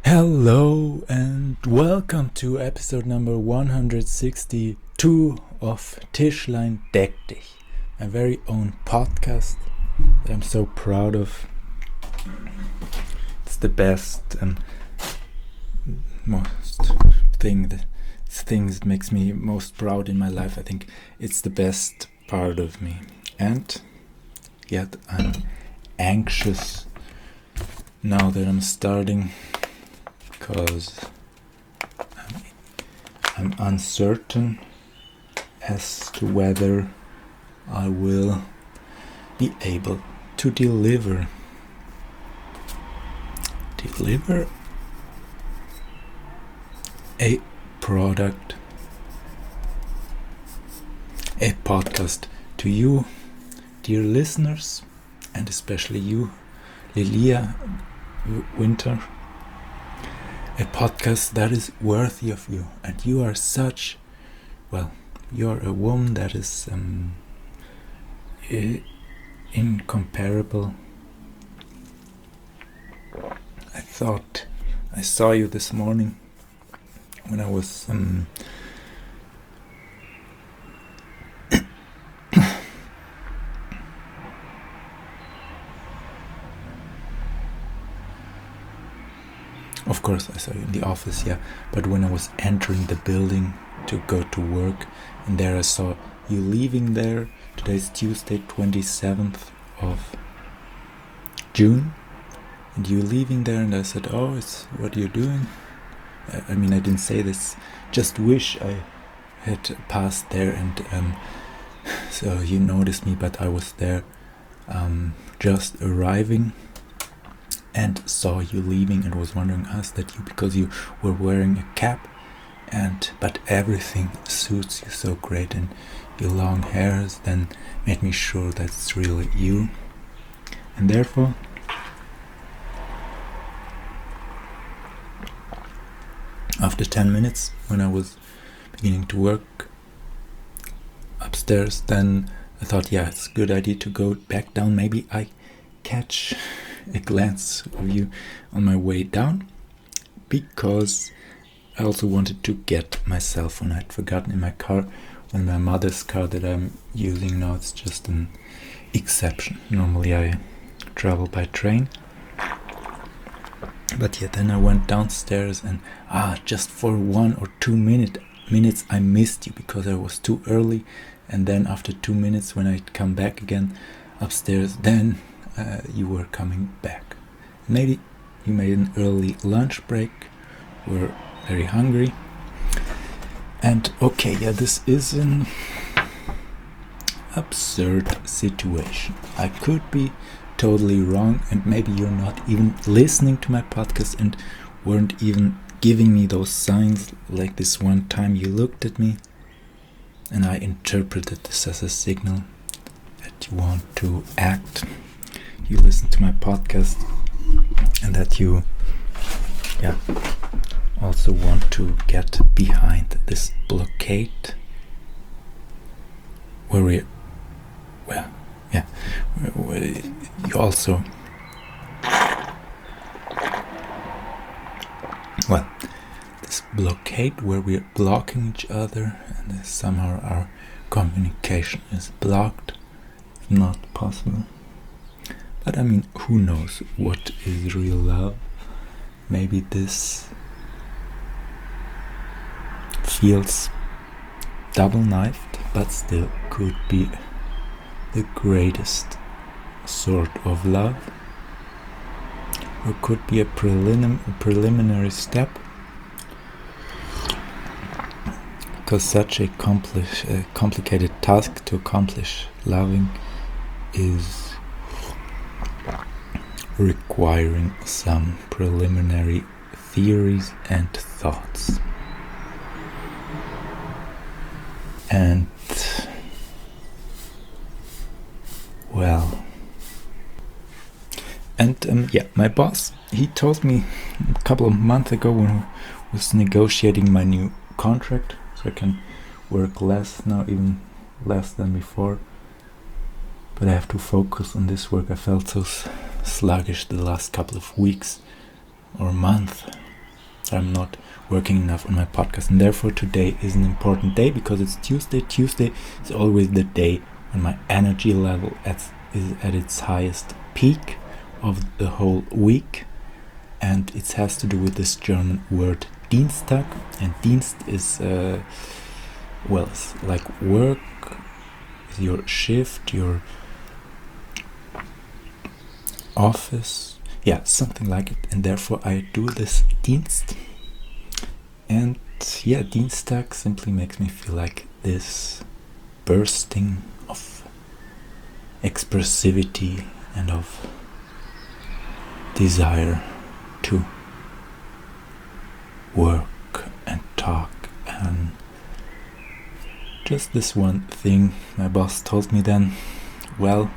Hello and welcome to episode number 162 of Tischlein Deck Dich, my very own podcast that I'm so proud of. It's the best and most things that makes me most proud in my life. I think it's the best part of me, and yet I'm anxious now that I'm starting, because I'm uncertain as to whether I will be able to deliver a product, a podcast to you, dear listeners, and especially you, Lilia Winter. A podcast that is worthy of you, and you are you're a woman that is incomparable. I thought I saw you this morning when I was Of course, I saw you in the office, yeah. But when I was entering the building to go to work, and there I saw you leaving there. Today's Tuesday, 27th of June, and you leaving there, and I said, "Oh, what are you doing?" I mean, I didn't say this. Just wish I had passed there, and so you noticed me, but I was there, just arriving. And saw you leaving and was wondering, is that you, because you were wearing a cap, but everything suits you so great, and your long hairs then made me sure that's really you. And therefore, after 10 minutes, when I was beginning to work upstairs, then I thought, yeah, it's a good idea to go back down. Maybe I catch a glance of you on my way down, because I also wanted to get my cell phone. I'd forgotten in my car, when my mother's car that I'm using now, it's just an exception. Normally I travel by train, but yeah, then I went downstairs, and just for 1 or 2 minutes I missed you because I was too early, and then after 2 minutes when I'd come back again upstairs, then you were coming back. Maybe you made an early lunch break, were very hungry, and okay, yeah, this is an absurd situation. I could be totally wrong, and maybe you're not even listening to my podcast and weren't even giving me those signs, like this one time you looked at me and I interpreted this as a signal that you want to act. You listen to my podcast, and that you also want to get behind this blockade where you also this blockade where we're blocking each other, and somehow our communication is blocked, not possible. But I mean, who knows what is real love? Maybe this feels double-knifed, but still could be the greatest sort of love, or could be a preliminary step, because such a complicated task to accomplish, loving, is requiring some preliminary theories and thoughts. And my boss, he told me a couple of months ago when I was negotiating my new contract, so I can work less now, even less than before, but I have to focus on this work. I felt so sluggish the last couple of weeks or month, I'm not working enough on my podcast, and therefore today is an important day because it's Tuesday. Tuesday is always the day when my energy level is at its highest peak of the whole week, and it has to do with this German word Dienstag, and Dienst is it's like work, your shift, your office, something like it, and therefore I do this Dienst. And Dienstag simply makes me feel like this bursting of expressivity and of desire to work and talk. And just this one thing my boss told me then, well,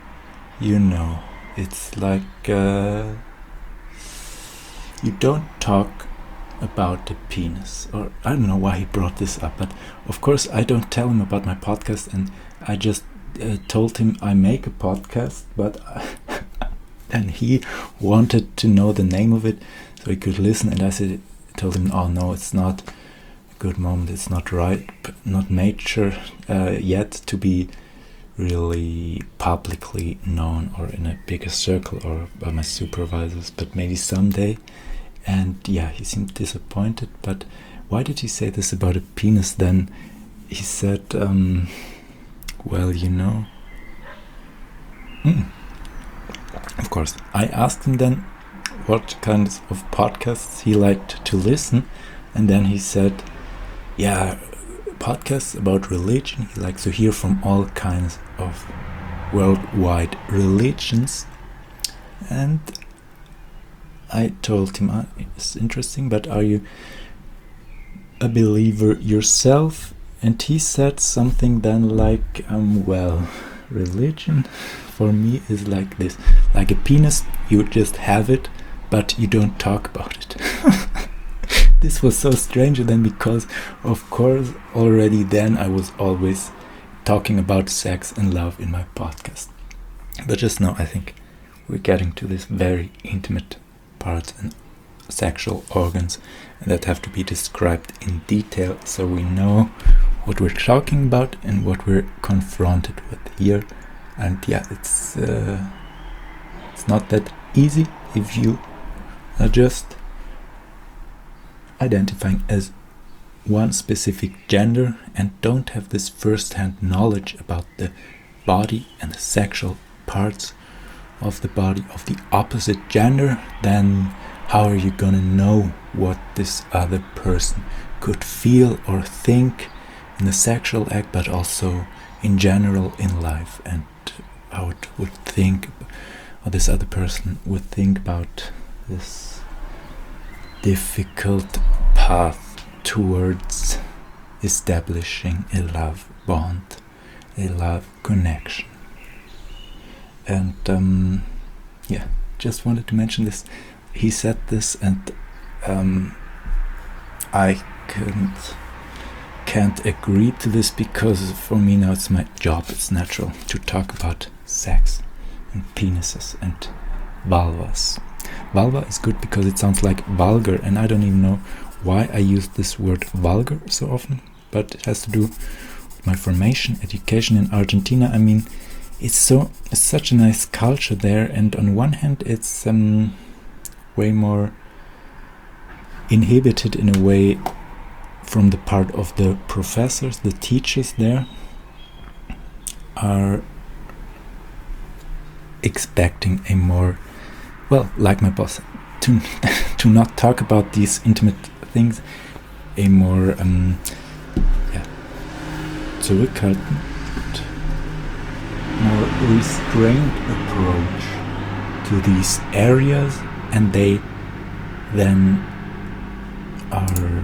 it's like you don't talk about the penis, or I don't know why he brought this up, but of course I don't tell him about my podcast, and I just told him I make a podcast, but and he wanted to know the name of it so he could listen, and I told him, oh no, it's not a good moment, it's not right, but not mature yet to be really publicly known or in a bigger circle or by my supervisors, but maybe someday. And he seemed disappointed. But why did he say this about a penis then? He said, of course, I asked him then what kinds of podcasts he liked to listen, and then he said, podcasts about religion. He likes to hear from all kinds of worldwide religions. And I told him, it's interesting, but are you a believer yourself? And he said something then like, religion for me is like this. Like a penis, you just have it, but you don't talk about it. This was so strange then, because of course already then I was always talking about sex and love in my podcast. But just now I think we're getting to this very intimate parts and sexual organs, and that have to be described in detail so we know what we're talking about and what we're confronted with here. And it's not that easy if you are just identifying as one specific gender and don't have this first-hand knowledge about the body and the sexual parts of the body of the opposite gender. Then how are you gonna know what this other person could feel or think in the sexual act, but also in general in life, and how it would think, or this other person would think about this difficult path towards establishing a love bond, a love connection. And just wanted to mention this. He said this, and I can't agree to this, because for me now it's my job, it's natural to talk about sex and penises and vulvas. Vulva is good because it sounds like vulgar, and I don't even know why I use this word vulgar so often, but it has to do with my formation, education in Argentina. I mean, it's such a nice culture there, and on one hand it's way more inhibited in a way from the part of the professors. The teachers there are expecting a more, like my boss, to not talk about these intimate things, a more zurückhaltend, more restrained approach to these areas, and they then are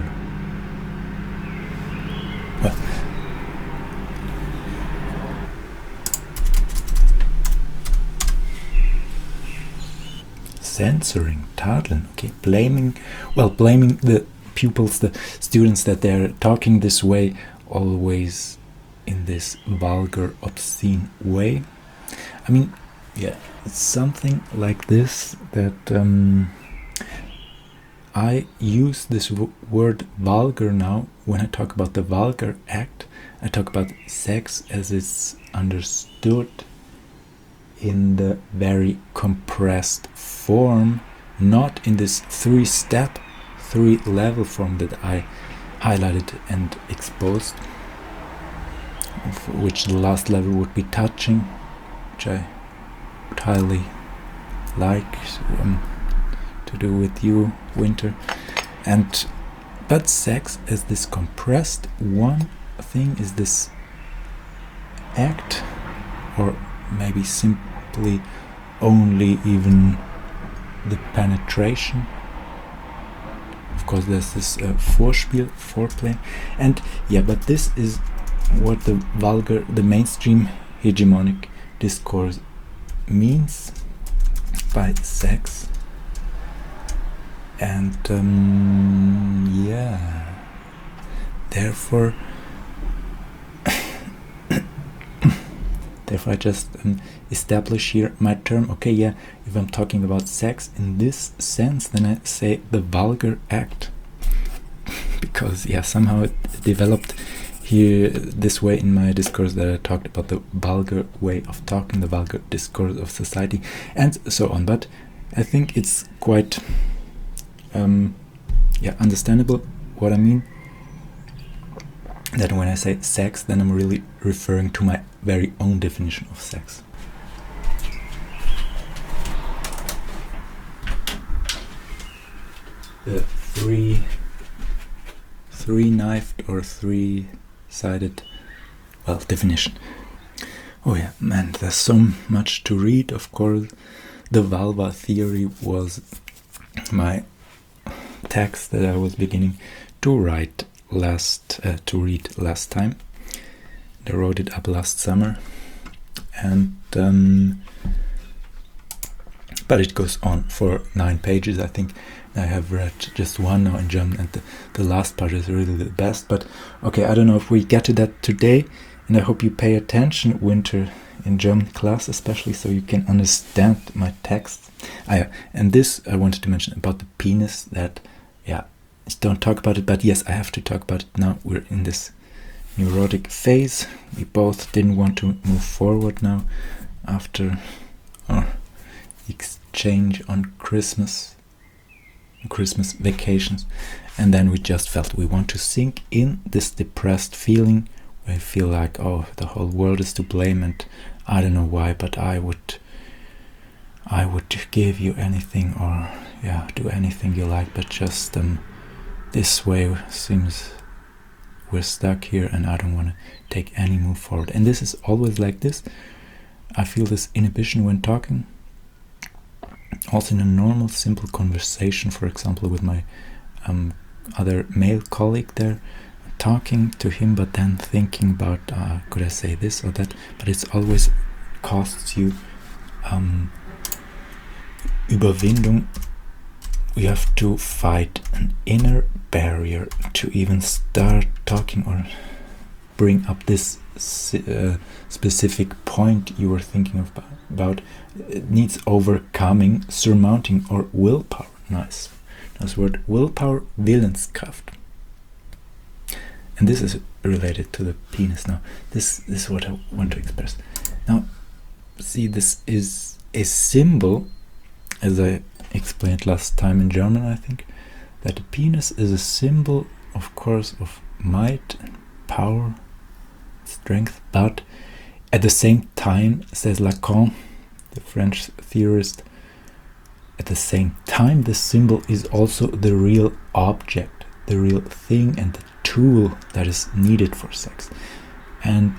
censoring, tadeln, blaming the pupils, the students, that they're talking this way, always in this vulgar, obscene way. I mean, it's something like this, that I use this word vulgar now when I talk about the vulgar act. I talk about sex as it's understood in the very compressed form, not in this 3-step, 3-level form that I highlighted and exposed, which the last level would be touching, which I would highly like to do with you, Winter. But sex as this compressed one thing is this act, or maybe simply only even the penetration. Of course there's this Vorspiel, foreplay, and yeah, but this is what the mainstream hegemonic discourse means by sex. And yeah, therefore I just establish here my term. Okay, yeah, if I'm talking about sex in this sense, then I say the vulgar act, because yeah, somehow it developed here this way in my discourse that I talked about the vulgar way of talking, the vulgar discourse of society, and so on. But I think it's quite understandable what I mean, that when I say sex, then I'm really referring to my very own definition of sex. The three-knifed or three-sided, definition. Oh yeah, man, there's so much to read. Of course, the vulva theory was my text that I was beginning to read last time. I wrote it up last summer, and but it goes on for 9 pages. I think I have read just one now in German, and the last part is really the best. But okay, I don't know if we get to that today, and I hope you pay attention, Winter, in German class especially, so you can understand my text. And this I wanted to mention about the penis, that don't talk about it, but yes, I have to talk about it now. We're in this neurotic phase. We both didn't want to move forward now after our exchange on Christmas vacations, and then we just felt we want to sink in this depressed feeling where I feel like, oh, the whole world is to blame, and I don't know why, but I would give you anything, or do anything you like, but just this way seems we're stuck here, and I don't want to take any move forward. And this is always like this. I feel this inhibition when talking, also in a normal simple conversation, for example with my other male colleague there, talking to him, but then thinking about could I say this or that, but it's always costs you Überwindung. You have to fight an inner barrier to even start talking or bring up this specific point you were thinking about. It needs overcoming, surmounting, or willpower. Nice word. Willpower, Willenskraft. And this is related to the penis now. This is what I want to express. Now, see, this is a symbol, as I explained last time in German, I think, that the penis is a symbol, of course, of might and power, strength, but at the same time, says Lacan, the French theorist, at the same time the symbol is also the real object, the real thing, and the tool that is needed for sex. And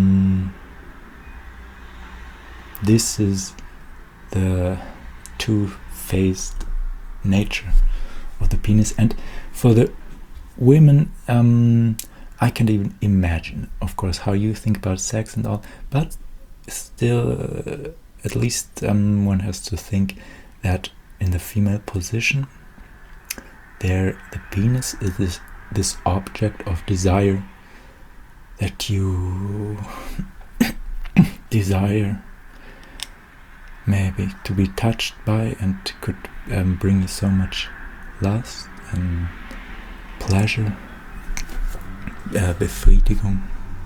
this is the two-faced nature of the penis. And for the women, I can even imagine, of course, how you think about sex and all, but still, at least one has to think that in the female position, the penis is this object of desire that you desire maybe to be touched by, and could bring you so much Lust and pleasure, Befriedigung.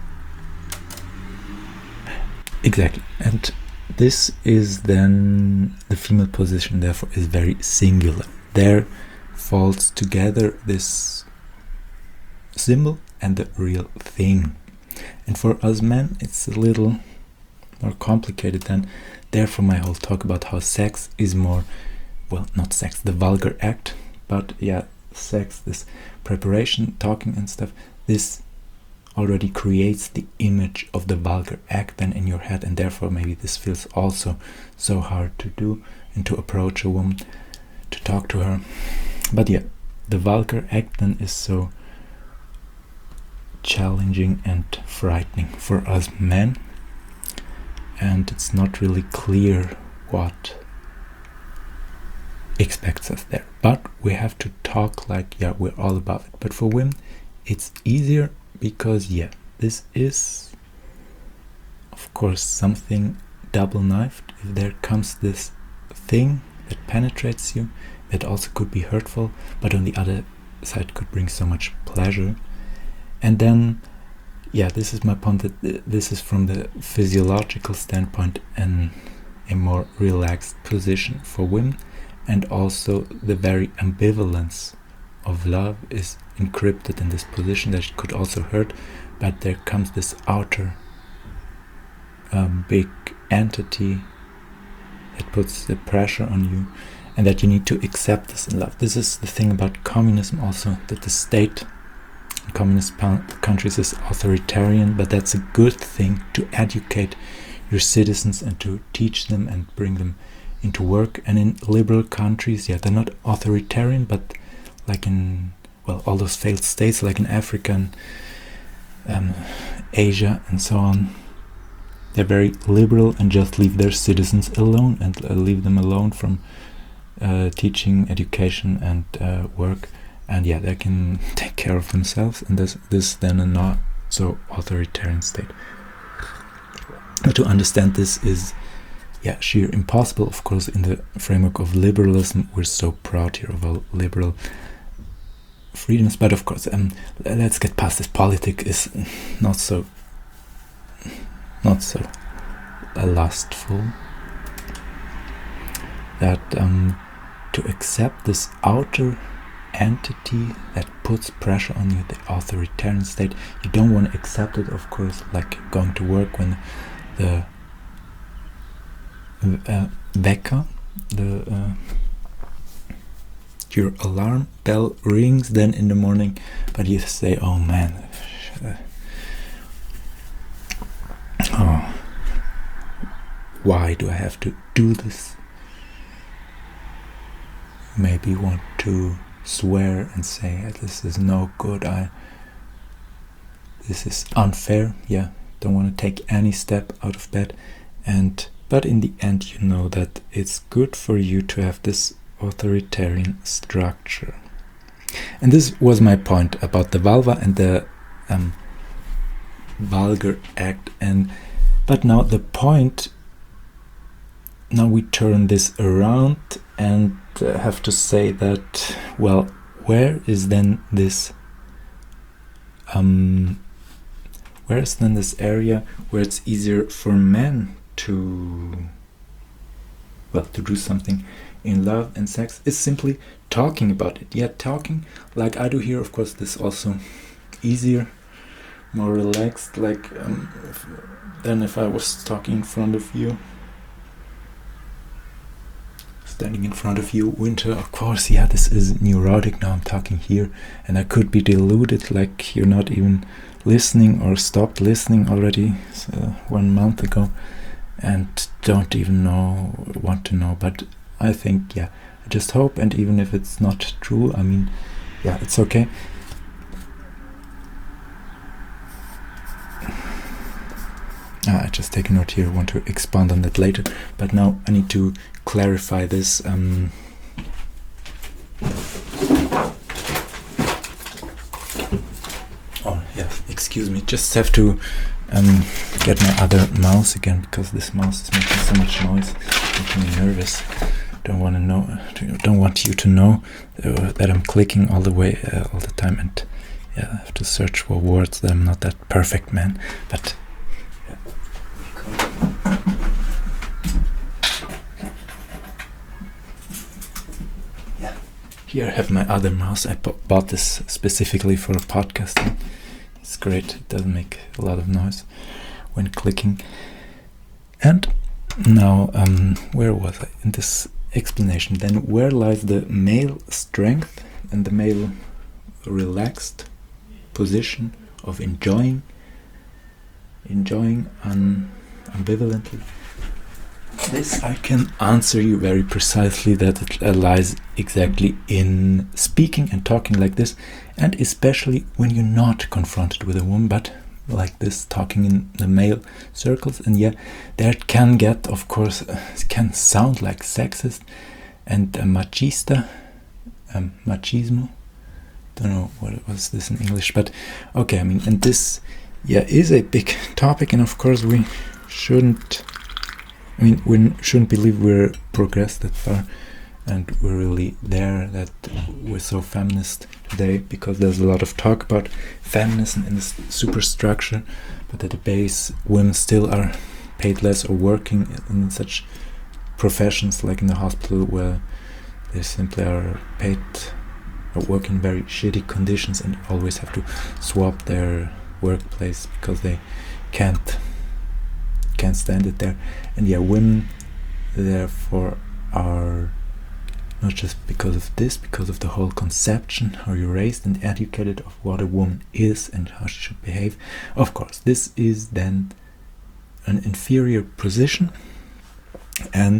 Exactly. And this is then the female position, therefore is very singular. There falls together this symbol and the real thing. And for us men it's a little more complicated then. Therefore my whole talk about how sex is more, well, not sex, the vulgar act, but yeah, sex, this preparation, talking and stuff, this already creates the image of the vulgar act then in your head, and therefore maybe this feels also so hard to do and to approach a woman, to talk to her. But yeah, the vulgar act then is so challenging and frightening for us men, and it's not really clear what expects us there. But we have to talk like, yeah, we're all above it. But for women it's easier because, yeah, this is of course something double-knifed. If there comes this thing that penetrates you, that also could be hurtful, but on the other side could bring so much pleasure. And then, yeah, this is my point, that this is from the physiological standpoint and a more relaxed position for women, and also the very ambivalence of love is encrypted in this position, that it could also hurt, but there comes this outer big entity that puts the pressure on you, and that you need to accept this in love. This is the thing about communism also, that the state in communist countries is authoritarian, but that's a good thing to educate your citizens and to teach them and bring them into work. And in liberal countries, yeah, they're not authoritarian, but like in, well, all those failed states like in Africa and Asia and so on, they're very liberal and just leave their citizens alone and leave them alone from teaching, education and work, and yeah, they can take care of themselves. And this is then a not so authoritarian state. But to understand this is, yeah, sheer impossible. Of course, in the framework of liberalism, we're so proud here of our liberal freedoms. But of course, let's get past this. Politics is not so lustful. That to accept this outer entity that puts pressure on you, the authoritarian state, you don't want to accept it, of course, like going to work when the wecker, your alarm bell rings then in the morning, but you say, oh man, why do I have to do this? Maybe you want to swear and say, this is no good, this is unfair, yeah, don't want to take any step out of bed, but in the end you know that it's good for you to have this authoritarian structure. And this was my point about the vulva and the vulgar act. But now the point, now we turn this around and have to say that, well, where is then this area where it's easier for men to do something in love and sex? Is simply talking about it. Yeah, talking like I do here. Of course, this also easier, more relaxed, like than if I was talking in front of you, standing in front of you. Winter, of course, yeah, this is neurotic. Now I'm talking here and I could be deluded, like you're not even listening or stopped listening already 1 month ago and don't even want to know. But I think, yeah, I just hope, and even if it's not true, I mean, yeah, it's okay. I just take a note here, want to expand on that later, but now I need to clarify this. Oh yeah, excuse me, just have to get my other mouse again, because this mouse is making so much noise, making me nervous. don't want you to know that I'm clicking all the way all the time, and yeah, I have to search for words. That I'm not that perfect man, but yeah. Here I have my other mouse. I bought this specifically for podcasting. It's great. It doesn't make a lot of noise when clicking. And now, where was I in this explanation? Then, where lies the male strength and the male relaxed position of enjoying ambivalently? This I can answer you very precisely, that it lies exactly in speaking and talking like this, and especially when you're not confronted with a woman, but like this, talking in the male circles. And yeah, there can get, of course, it can sound like sexist and machista, machismo. Don't know what was this in English, but okay. I mean, and this, yeah, is a big topic, and of course we shouldn't believe we're progressed that far, and we're really there, that we're so feminist today, because there's a lot of talk about feminism in this superstructure, but at the base, women still are paid less or working in such professions like in the hospital, where they simply are paid or work in very shitty conditions and always have to swap their workplace because they can't stand it there. And yeah, women therefore are, not just because of this, because of the whole conception, how you're raised and educated, of what a woman is and how she should behave. Of course, this is then an inferior position, and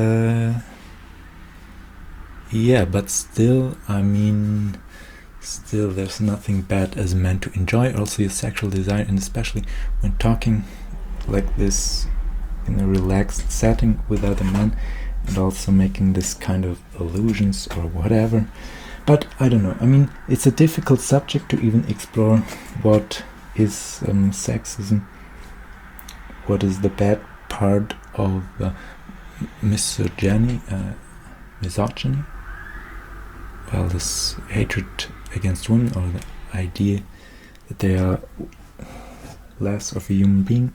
yeah, but still, I mean, still there's nothing bad as a man to enjoy also your sexual desire, and especially when talking like this in a relaxed setting with other men, and also making this kind of illusions or whatever. But I don't know, I mean, it's a difficult subject to even explore. What is sexism? What is the bad part of misogyny? Well, this hatred against women, or the idea that they are less of a human being.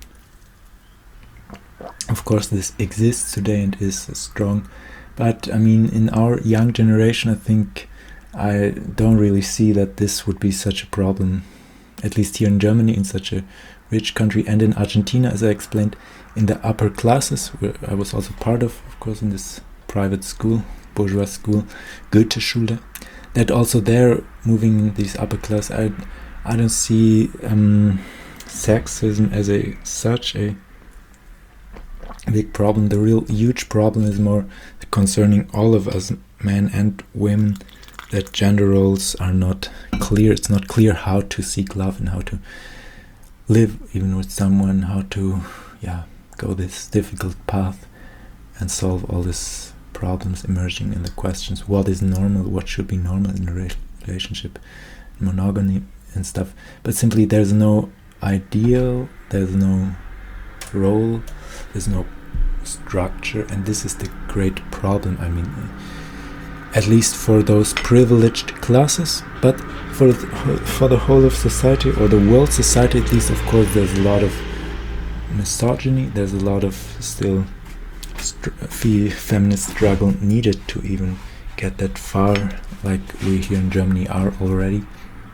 Of course, this exists today and is strong, but I mean, in our young generation, I think I don't really see that this would be such a problem, at least here in Germany, in such a rich country, and in Argentina, as I explained, in the upper classes, where I was also part of course, in this private school, bourgeois school, Goethe-Schule, that also there, moving in these upper class, I don't see sexism as such a big problem. The real huge problem is more concerning all of us, men and women, that gender roles are not clear. It's not clear how to seek love and how to live even with someone, how to go this difficult path and solve all these problems emerging in the questions: what is normal, what should be normal in a relationship, monogamy and stuff. But simply there's no ideal, there's no role, there's no structure, and this is the great problem. I mean, at least for those privileged classes, but for the whole of society, or the world society at least, of course, there's a lot of misogyny, there's a lot of still feminist struggle needed to even get that far, like we here in Germany are already.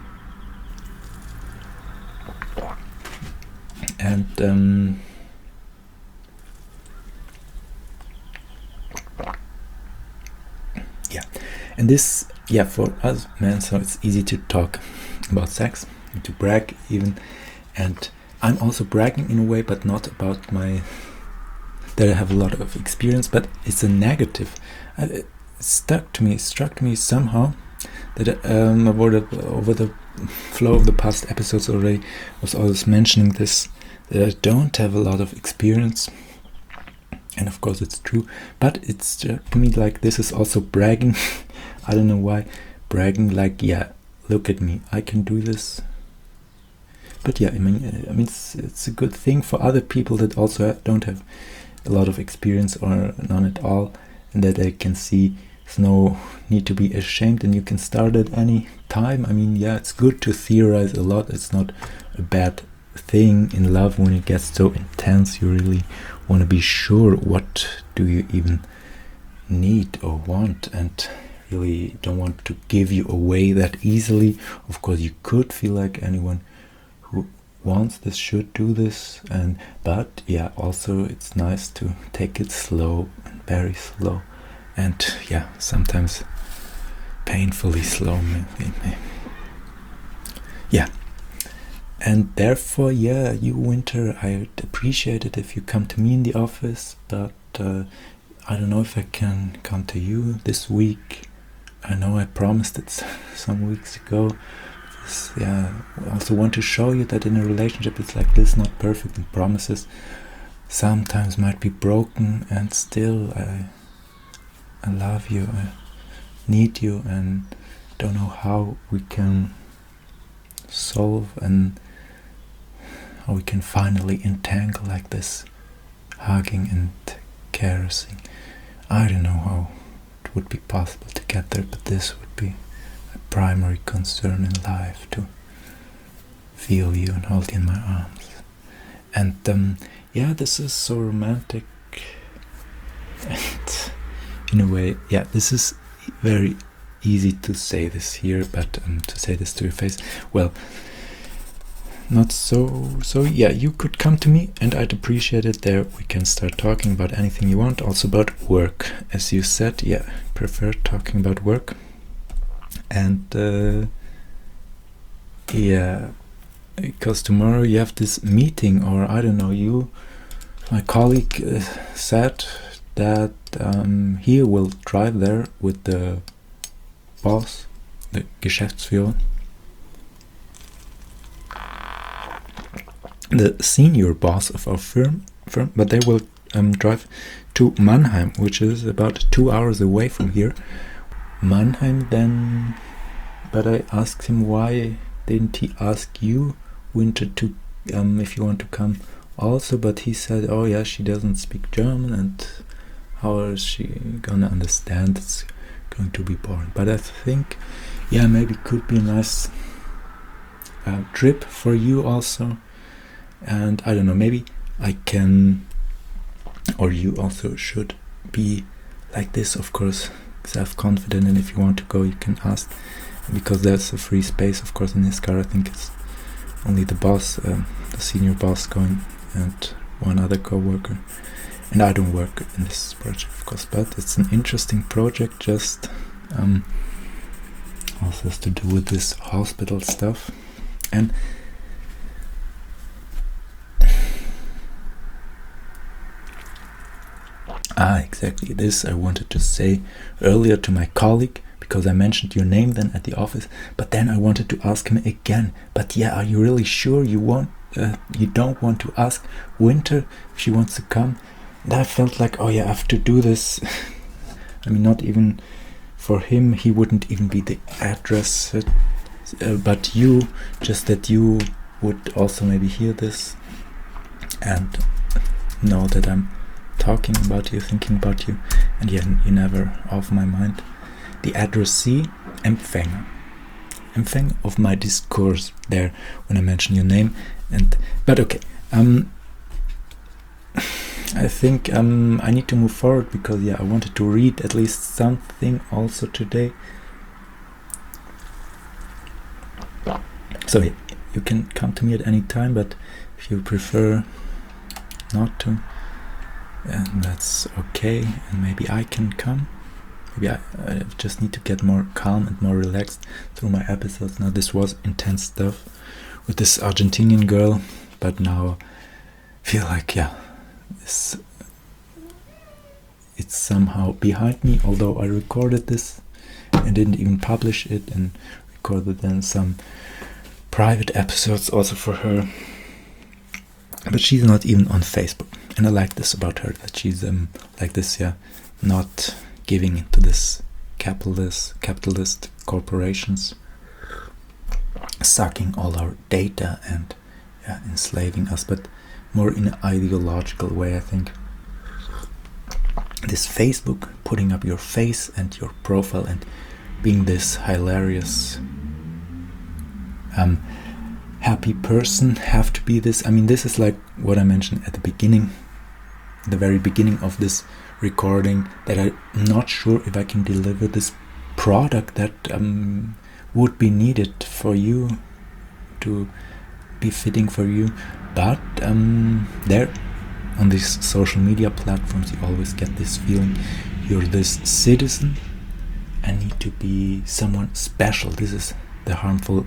And and this, for us men, so it's easy to talk about sex and to brag even, and I'm also bragging in a way, but not about that I have a lot of experience, but it's a negative. It struck me somehow that over the flow of the past episodes already was always mentioning this, that I don't have a lot of experience. And of course it's true, but it's to me like this is also bragging. I don't know why, bragging like, look at me, I can do this. But I mean it's a good thing for other people that also don't have a lot of experience or none at all, that I can see there's no need to be ashamed, and you can start at any time. I mean, yeah, it's good to theorize a lot. It's not a bad thing in love when it gets so intense. You really want to be sure what do you even need or want, and really don't want to give you away that easily. Of course, you could feel like anyone who wants this should do this, but yeah, also it's nice to take it slow and very slow, and yeah, sometimes painfully slow, maybe. Yeah. And therefore, yeah, you, Winter, I'd appreciate it if you come to me in the office, but I don't know if I can come to you this week. I know I promised it some weeks ago. Yeah, I also want to show you that in a relationship it's like this, not perfect, and promises sometimes might be broken, and still I love you, I need you, and don't know how we can solve and how we can finally entangle like this, hugging and caressing. I don't know how it would be possible to get there, but this would be a primary concern in life, to feel you and hold you in my arms. And yeah, this is so romantic, and in a way, yeah, this is very easy to say this here, but to say this to your face, well, not so yeah, you could come to me and I'd appreciate it. There we can start talking about anything you want, also about work, as you said. Yeah, prefer talking about work. And yeah, because tomorrow you have this meeting, or I don't know, my colleague said that he will drive there with the boss, the Geschäftsführer, the senior boss of our firm, but they will drive to Mannheim, which is about 2 hours away from here. Mannheim then, but I asked him why didn't he ask you, Winter, to if you want to come also, but he said, oh yeah, she doesn't speak German, and how is she gonna understand? It's going to be boring. But I think, yeah, maybe could be a nice trip for you also. And I don't know, maybe I can, or you also should be like this, of course, self-confident, and if you want to go you can ask, because there's a free space, of course, in his car. I think it's only the boss, the senior boss going, and one other co-worker, and I don't work in this project, of course, but it's an interesting project, just also has to do with this hospital stuff. And exactly this I wanted to say earlier to my colleague, because I mentioned your name then at the office, but then I wanted to ask him again, but yeah, are you really sure you don't want to ask Winter if she wants to come? And I felt like, oh yeah, I have to do this. I mean, not even for him, he wouldn't even be the address, but you, just that you would also maybe hear this and know that I'm talking about you, thinking about you, and yeah, you're never off my mind. The addressee, Empfänger of my discourse there when I mention your name. But okay, I think I need to move forward, because yeah, I wanted to read at least something also today. So yeah, you can come to me at any time, but if you prefer not to, and that's okay, and maybe I can come. Maybe I just need to get more calm and more relaxed through my episodes. Now, this was intense stuff with this Argentinian girl, but now I feel like, yeah, it's somehow behind me, although I recorded this and didn't even publish it, and recorded then some private episodes also for her. But she's not even on Facebook, and I like this about her, that she's like this, yeah, not giving into this capitalist corporations sucking all our data and enslaving us, but more in an ideological way, I think. this Facebook, putting up your face and your profile and being this hilarious happy person, have to be this. I mean, this is like what I mentioned at the beginning, the very beginning of this recording, that I'm not sure if I can deliver this product that would be needed for you, to be fitting for you. But there on these social media platforms, you always get this feeling you're this citizen and need to be someone special. This is the harmful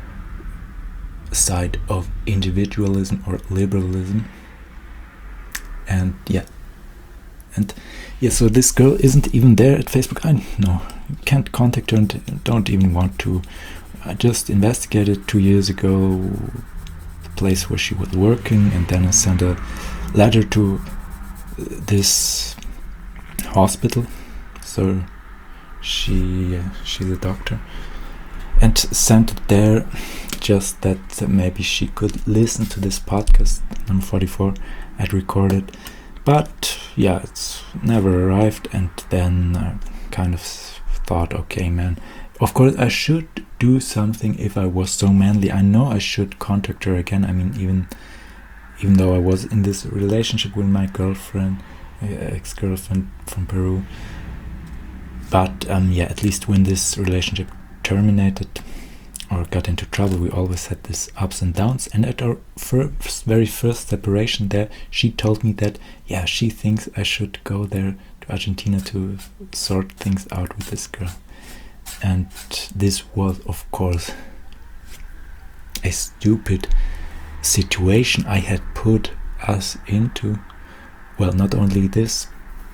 side of individualism or liberalism. And so this girl isn't even there at Facebook. I know, can't contact her and don't even want to. I just investigated 2 years ago the place where she was working, and then I sent a letter to this hospital. So she's a doctor, and sent it there just that maybe she could listen to this podcast number 44 I'd recorded. But yeah, it's never arrived. And then I kind of thought, okay, man, of course I should do something. If I was so manly, I know I should contact her again. I mean, even though I was in this relationship with my girlfriend, ex-girlfriend from Peru. But at least when this relationship terminated or got into trouble, we always had this ups and downs. And at our very first separation there, she told me that she thinks I should go there to Argentina to sort things out with this girl. And this was, of course, a stupid situation I had put us into. Well, not only this,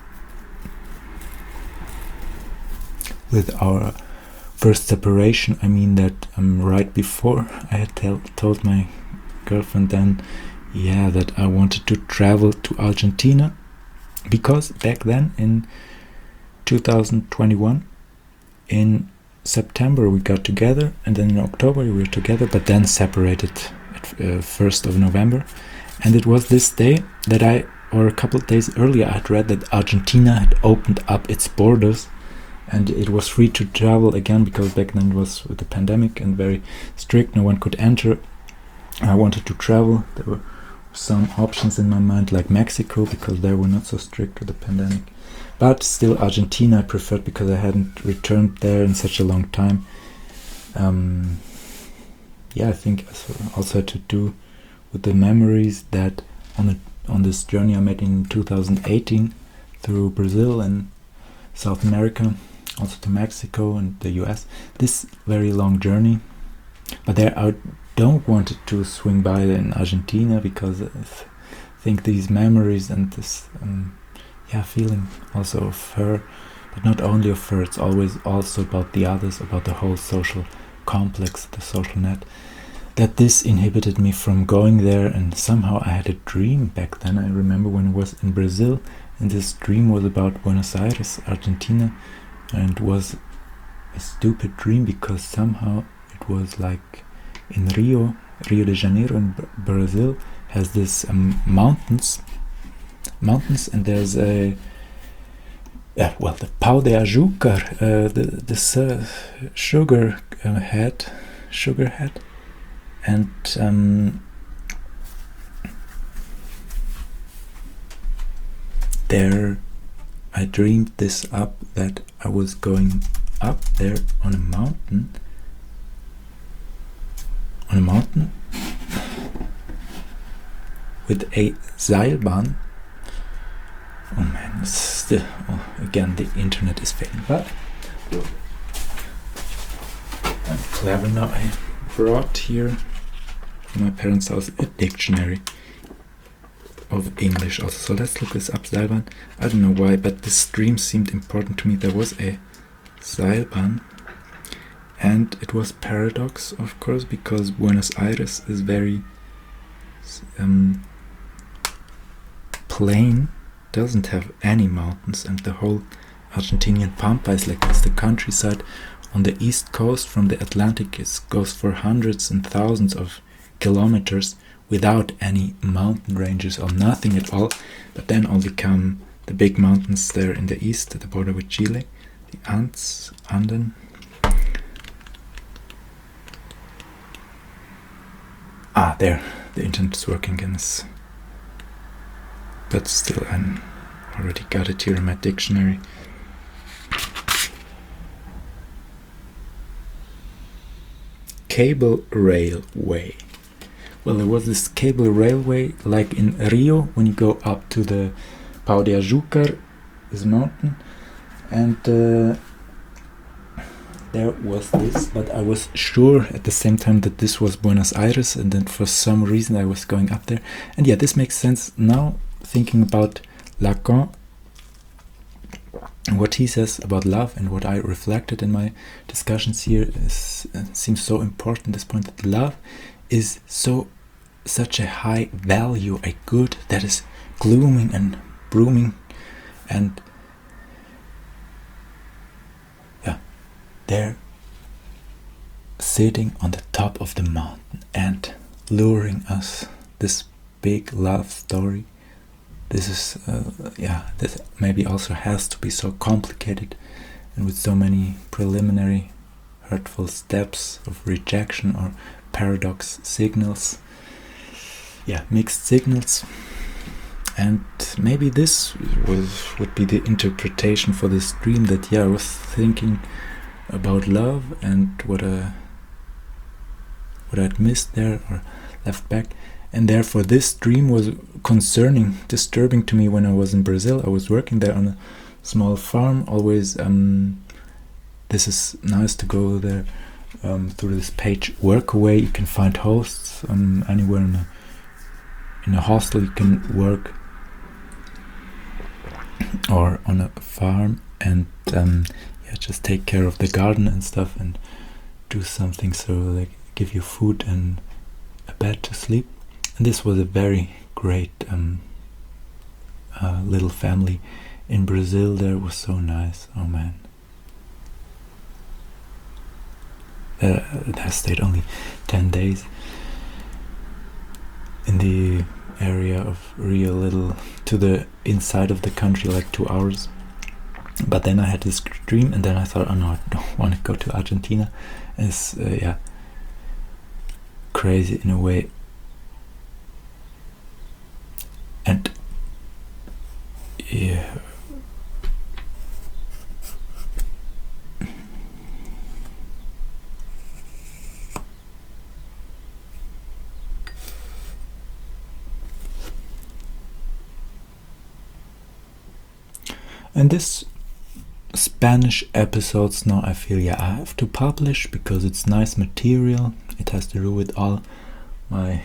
with our first separation, I mean that right before I had told my girlfriend then that I wanted to travel to Argentina, because back then in 2021 in September we got together, and then in October we were together, but then separated at 1st of November. And it was this day that or a couple of days earlier, I had read that Argentina had opened up its borders and it was free to travel again, because back then it was with the pandemic and very strict, no one could enter. I wanted to travel. There were some options in my mind, like Mexico, because they were not so strict with the pandemic. But still Argentina I preferred, because I hadn't returned there in such a long time. I think also had to do with the memories that on this journey I made in 2018 through Brazil and South America, also to Mexico and the US. This very long journey. But there I don't want it to swing by in Argentina, because I think these memories and this feeling also of her, but not only of her, it's always also about the others, about the whole social complex, the social net, that this inhibited me from going there. And somehow I had a dream back then. I remember when I was in Brazil, and this dream was about Buenos Aires, Argentina, and it was a stupid dream, because somehow it was like in Rio de Janeiro in Brazil has this mountains, and there's the Pau de Açúcar, this sugar head, and there I dreamed this up, that I was going up there on a mountain with a Seilbahn. Oh man, again the internet is failing, but I'm clever now. I brought here from my parents' house a dictionary of English also. So let's look this up, Seilbahn. I don't know why, but this dream seemed important to me. There was a Seilbahn, and it was paradox, of course, because Buenos Aires is very plain, doesn't have any mountains, and the whole Argentinian Pampa is like this. The countryside on the east coast from the Atlantic goes for hundreds and thousands of kilometers without any mountain ranges or nothing at all. But then only come the big mountains there in the east at the border with Chile, the Anden. There, the internet is working again, but still I already got it here in my dictionary. Cable railway. Well, there was this cable railway, like in Rio, when you go up to the Pau de Ajucar, this mountain, and there was this, but I was sure at the same time that this was Buenos Aires, and then for some reason I was going up there. And yeah, this makes sense now, thinking about Lacan, and what he says about love, and what I reflected in my discussions here seems so important, this point that love is such a high value, a good that is glooming and brooming, and they're sitting on the top of the mountain and luring us. This big love story. This is, this maybe also has to be so complicated and with so many preliminary hurtful steps of rejection or paradox signals. Yeah, mixed signals. And maybe this would be the interpretation for this dream, that I was thinking about love and what I'd missed there or left back, and therefore this dream was disturbing to me when I was in Brazil. I was working there on a small farm. Always, this is nice to go there through this page Workaway. You can find hosts anywhere in a hostel. You can work or on a farm and just take care of the garden and stuff and do something, so like give you food and a bed to sleep. And this was a very great little family in Brazil there. Was so nice. Oh man, I stayed only 10 days in the area of Rio, little to the inside of the country, like 2 hours. But then I had this dream, and then I thought, oh no, I don't want to go to Argentina. And it's crazy in a way. And yeah, and this Spanish episodes now, I feel I have to publish because it's nice material. It has to do with all my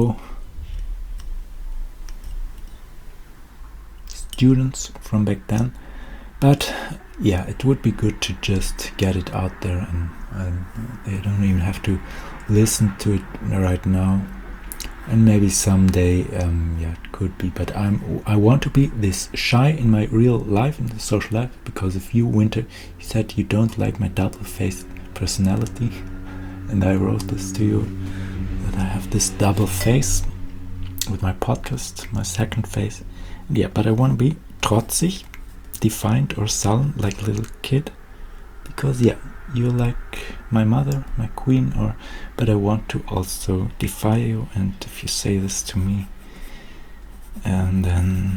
students from back then, but it would be good to just get it out there, and they don't even have to listen to it right now. And maybe someday, it could be. But I want to be this shy in my real life, in the social life, because if you, Winter, you said you don't like my double-faced personality, and I wrote this to you, that I have this double face with my podcast, my second face. But I want to be trotzig, defiant or sullen, like a little kid, because you're like my mother, my queen, but I want to also defy you, and if you say this to me, and then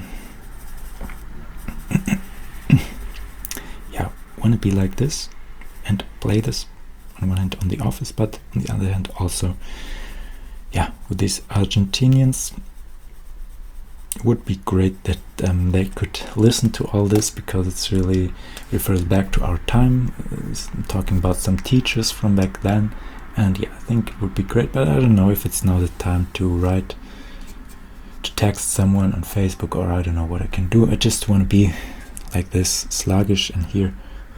want to be like this and play this on one hand on the office, but on the other hand also with these Argentinians. It would be great that they could listen to all this, because it's really refers back to our time, talking about some teachers from back then, and I think it would be great. But I don't know if it's now the time to text someone on Facebook, or I don't know what I can do. I just want to be like this, sluggish, and here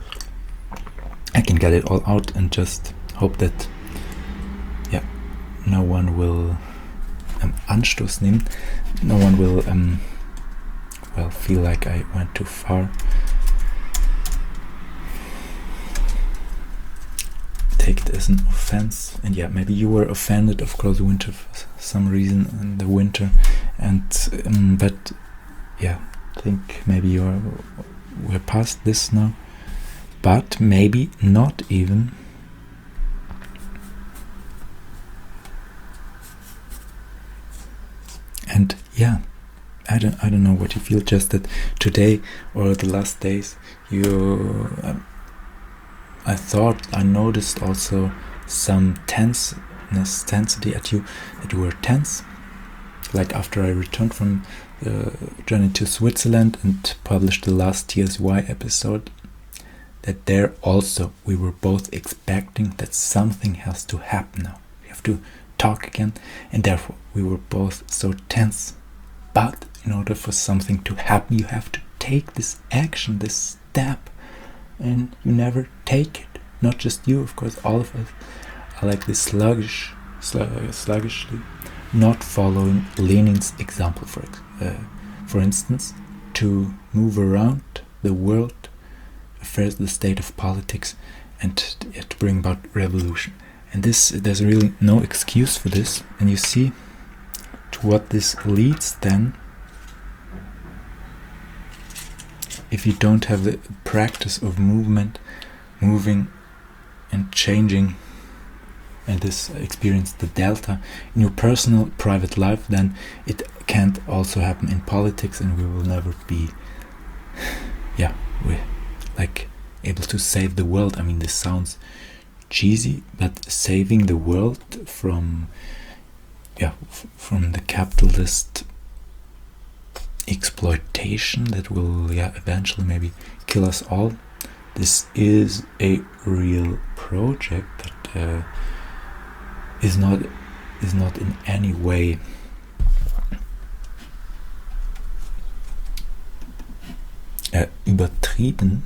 I can get it all out and just hope that no one will Anstoß nehmen. No one will feel like I went too far. Take it as an offense. And maybe you were offended, of course, Winter, for some reason in the winter. And but think maybe we're past this now, but maybe not even. And yeah, I don't know what you feel. Just that today or the last days, I noticed also some tensity at you, that you were tense. Like after I returned from the journey to Switzerland and published the last TSY episode, that there also we were both expecting that something has to happen now. We have to talk again, and therefore we were both so tense. But in order for something to happen, you have to take this action, this step, and you never take it. Not just you, of course, all of us are like this sluggishly, not following Lenin's example, for instance, to move around the world, affairs, the state of politics, and to bring about revolution. And there's really no excuse for this. And you see to what this leads then, if you don't have the practice of moving and changing, and this experience, the delta, in your personal, private life, then it can't also happen in politics, and we will never be, we're like able to save the world. I mean, this sounds cheesy, but saving the world from the capitalist exploitation that will eventually maybe kill us all. This is a real project that is not in any way übertrieben,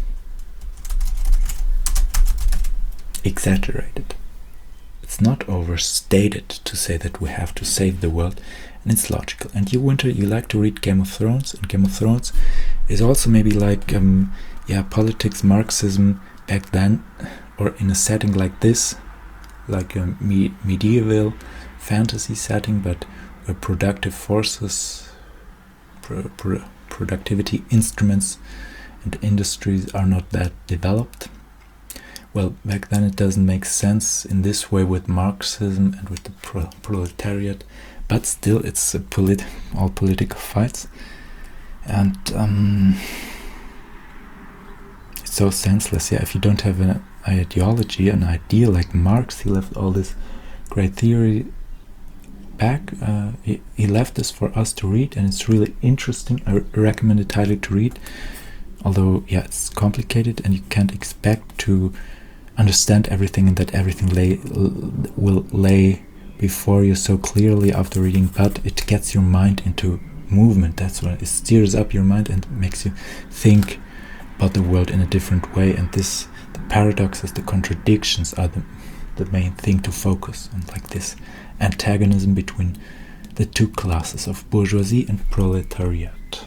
exaggerated. It's not overstated to say that we have to save the world, and it's logical. And you, Winter, you like to read Game of Thrones, and Game of Thrones is also maybe like politics, Marxism back then, or in a setting like this, like a medieval fantasy setting, but where productive forces, productivity instruments and industries are not that developed. Well, back then it doesn't make sense in this way with Marxism and with the proletariat, but still it's all political fights, and it's so senseless. If you don't have an ideology, an idea like Marx, he left all this great theory back. He left this for us to read, and it's really interesting. I recommend it highly to read, although it's complicated and you can't expect to understand everything and that everything will lay before you so clearly after reading, but it gets your mind into movement. That's what it steers up your mind and makes you think about the world in a different way. And the paradoxes, the contradictions are the main thing to focus on, like this antagonism between the two classes of bourgeoisie and proletariat.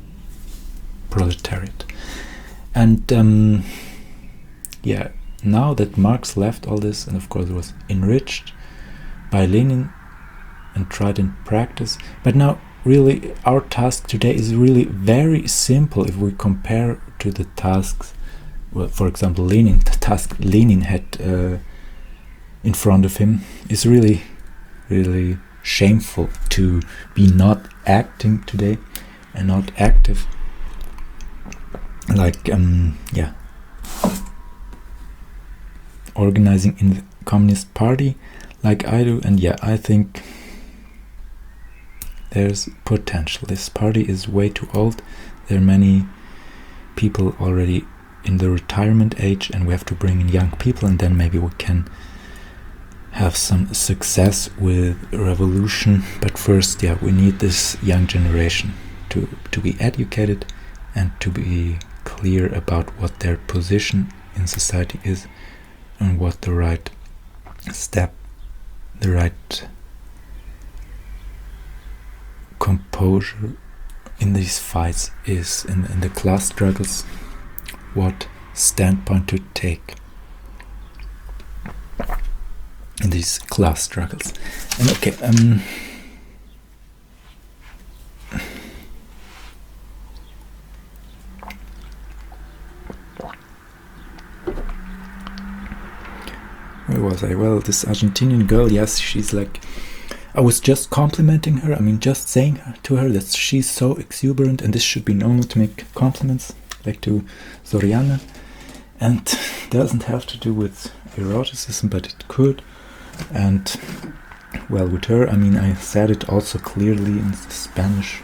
And now that Marx left all this, and of course was enriched by Lenin and tried in practice, but now really our task today is really very simple if we compare to the tasks, well, for example, the task Lenin had in front of him is really, really shameful to be not acting today and not active, like organizing in the Communist Party like I do. And I think there's potential. This party is way too old. There are many people already in the retirement age, and we have to bring in young people, and then maybe we can have some success with revolution. But first, we need this young generation to be educated and to be clear about what their position in society is and what the right step, the right composure in these fights is, in the class struggles, what standpoint to take in these class struggles. And was like, well, this Argentinian girl, yes, she's like, I was just complimenting her. I mean, just saying to her that she's so exuberant and this should be normal to make compliments, like to Soriana. And doesn't have to do with eroticism, but it could. And, well, with her, I mean, I said it also clearly in the Spanish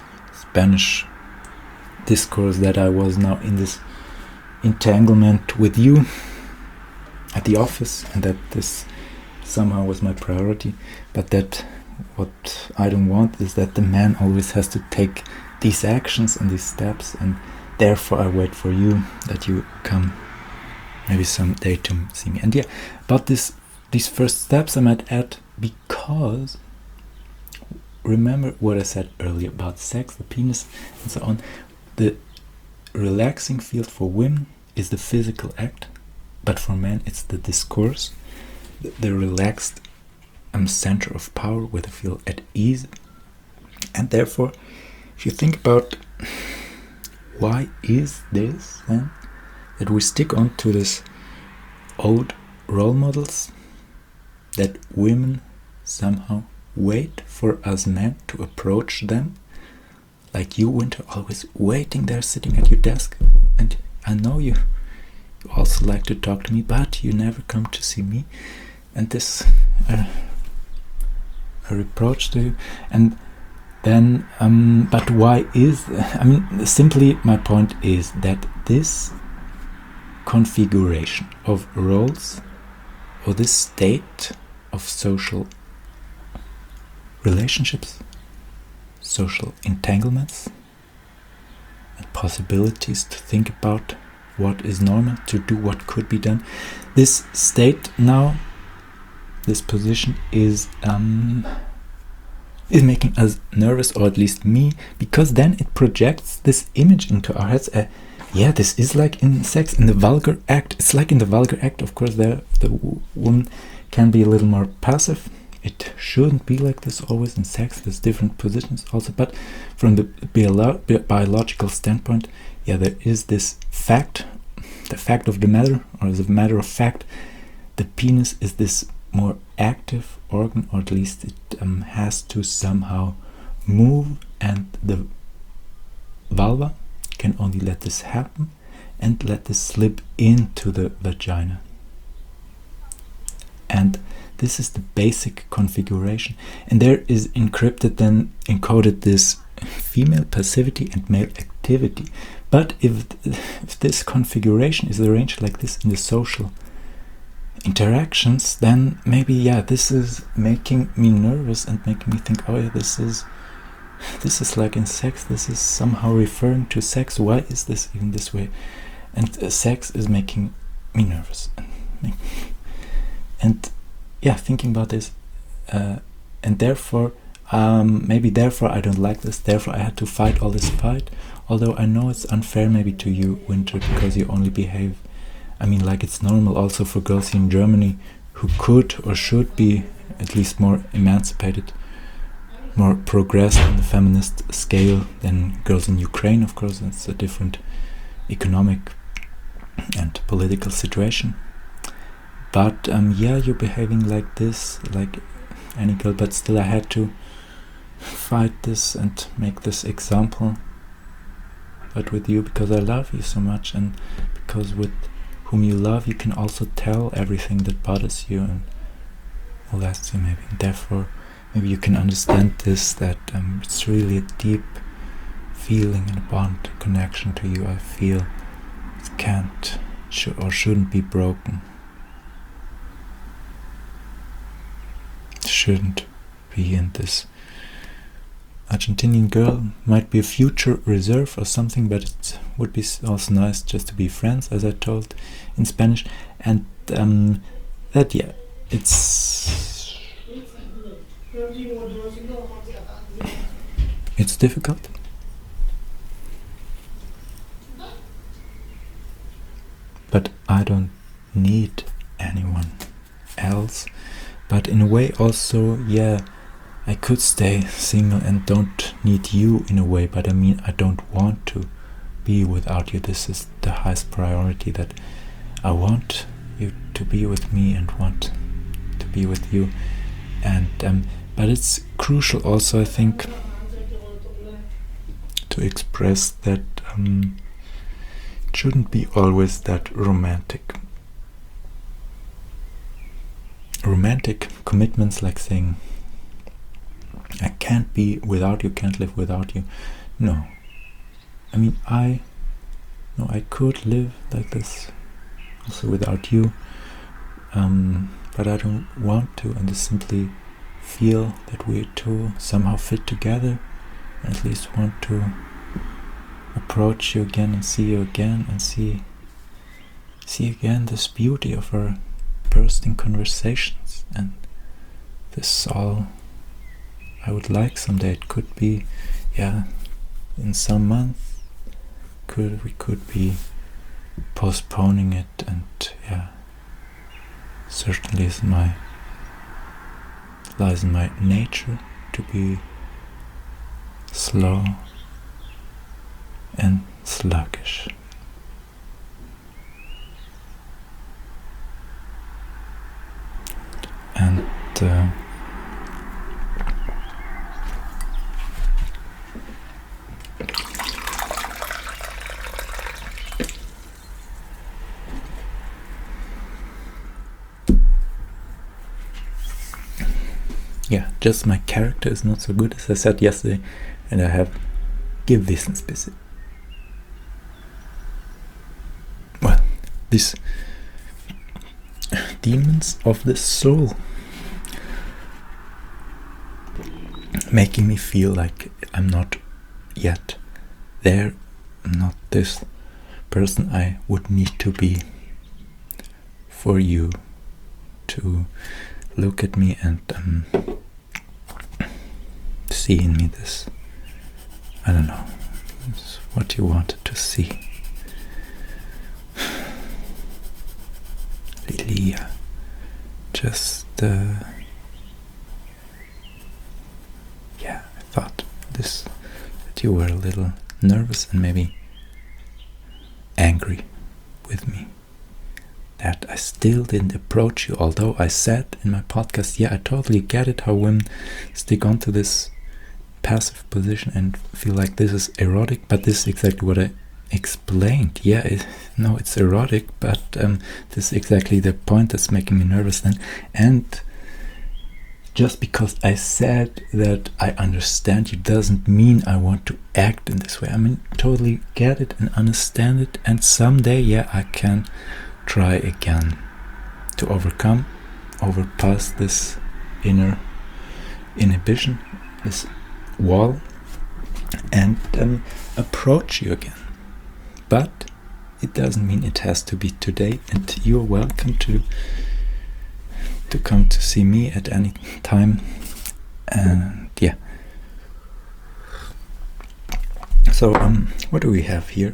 discourse that I was now in this entanglement with you at the office, and that this somehow was my priority, but that what I don't want is that the man always has to take these actions and these steps, and therefore I wait for you, that you come maybe someday to see me. And yeah, but these first steps I might add, because remember what I said earlier about sex, the penis and so on. The relaxing field for women is the physical act, but for men it's the discourse, the relaxed center of power where they feel at ease. And therefore, if you think about why is this then that we stick on to this old role models, that women somehow wait for us men to approach them, like you, Winter, always waiting there, sitting at your desk, and I know you also like to talk to me, but you never come to see me, and this a reproach to you. And then but why is, I mean, simply my point is that this configuration of roles, or this state of social relationships, social entanglements, and possibilities to think about what is normal, to do what could be done, this state now, this position is making us nervous, or at least me, because then it projects this image into our heads. Yeah, this is like in sex, in the vulgar act. It's like in the vulgar act, of course, the woman can be a little more passive. It shouldn't be like this always in sex. There's different positions also, but from the biological standpoint, yeah, there is this fact, the fact of the matter, or as a matter of fact, the penis is this more active organ, or at least it has to somehow move, and the vulva can only let this happen and let this slip into the vagina. And this is the basic configuration, and there is encoded this female passivity and male activity. But if this configuration is arranged like this in the social interactions, then maybe, yeah, this is making me nervous and making me think, oh yeah, this is like in sex, this is somehow referring to sex. Why is this even this way? And sex is making me nervous, and yeah, thinking about this, and therefore maybe therefore I don't like this, therefore I had to fight all this fight, although I know it's unfair maybe to you, Winter, because you only behave, I mean, like it's normal also for girls here in Germany who could or should be at least more emancipated, more progressed on the feminist scale than girls in Ukraine. Of course, it's a different economic and political situation. But yeah, you're behaving like this, like any girl, but still I had to fight this and make this example. But with you, because I love you so much, and because with whom you love, you can also tell everything that bothers you and molests you maybe. And therefore, maybe you can understand this, that it's really a deep feeling and a bond, a connection to you. I feel it can't or shouldn't be broken. Shouldn't be. And this Argentinian girl might be a future reserve or something, but it would be also nice just to be friends, as I told in Spanish. And that, yeah, it's difficult, but I don't need anyone else. But in a way also, yeah, I could stay single and don't need you in a way, but I mean, I don't want to be without you. This is the highest priority, that I want you to be with me and want be with you. And but it's crucial also, I think, to express that it shouldn't be always that romantic. Romantic commitments like saying, I can't be without you, can't live without you. No. I mean, I could live like this also without you, but I don't want to, and just simply feel that we two somehow fit together, and at least want to approach you again and see you again and see again this beauty of our bursting conversations. And this all I would like someday. It could be, in some month we could be postponing it, and certainly lies in my nature to be slow and sluggish. And just my character is not so good, as I said yesterday, and I have Gewissensbisse. Well, these demons of the soul making me feel like I'm not yet there, I'm not this person I would need to be for you to look at me and see in me this, I don't know, this what you wanted to see. Lilia, just I thought that you were a little nervous and maybe angry with me, that I still didn't approach you, although I said in my podcast, I totally get it how women stick onto this passive position and feel like this is erotic, but this is exactly what I explained. It's erotic, but this is exactly the point that's making me nervous then. And just because I said that I understand you doesn't mean I want to act in this way. I mean, totally get it and understand it, and someday I can try again to overpass this inner inhibition, this wall, and approach you again. But it doesn't mean it has to be today, and you're welcome to come to see me at any time. And so what do we have here?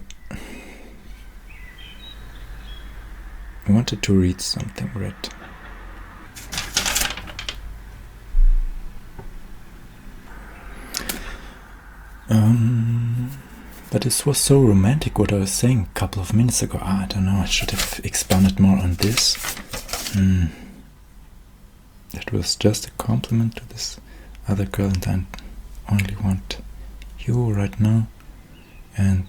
I wanted to read something read. But this was so romantic what I was saying a couple of minutes ago. I don't know, I should have expanded more on this. That was just a compliment to this other girl, and I only want you right now. And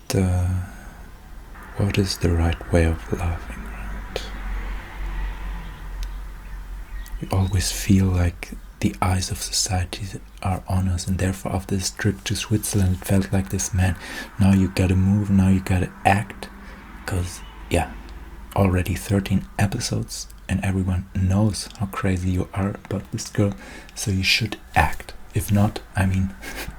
what is the right way of loving, right? We always feel like the eyes of society are on us, and therefore after this trip to Switzerland it felt like this, man, now you gotta move, now you gotta act, because already 13 episodes and everyone knows how crazy you are about this girl, so you should act. If not, I mean,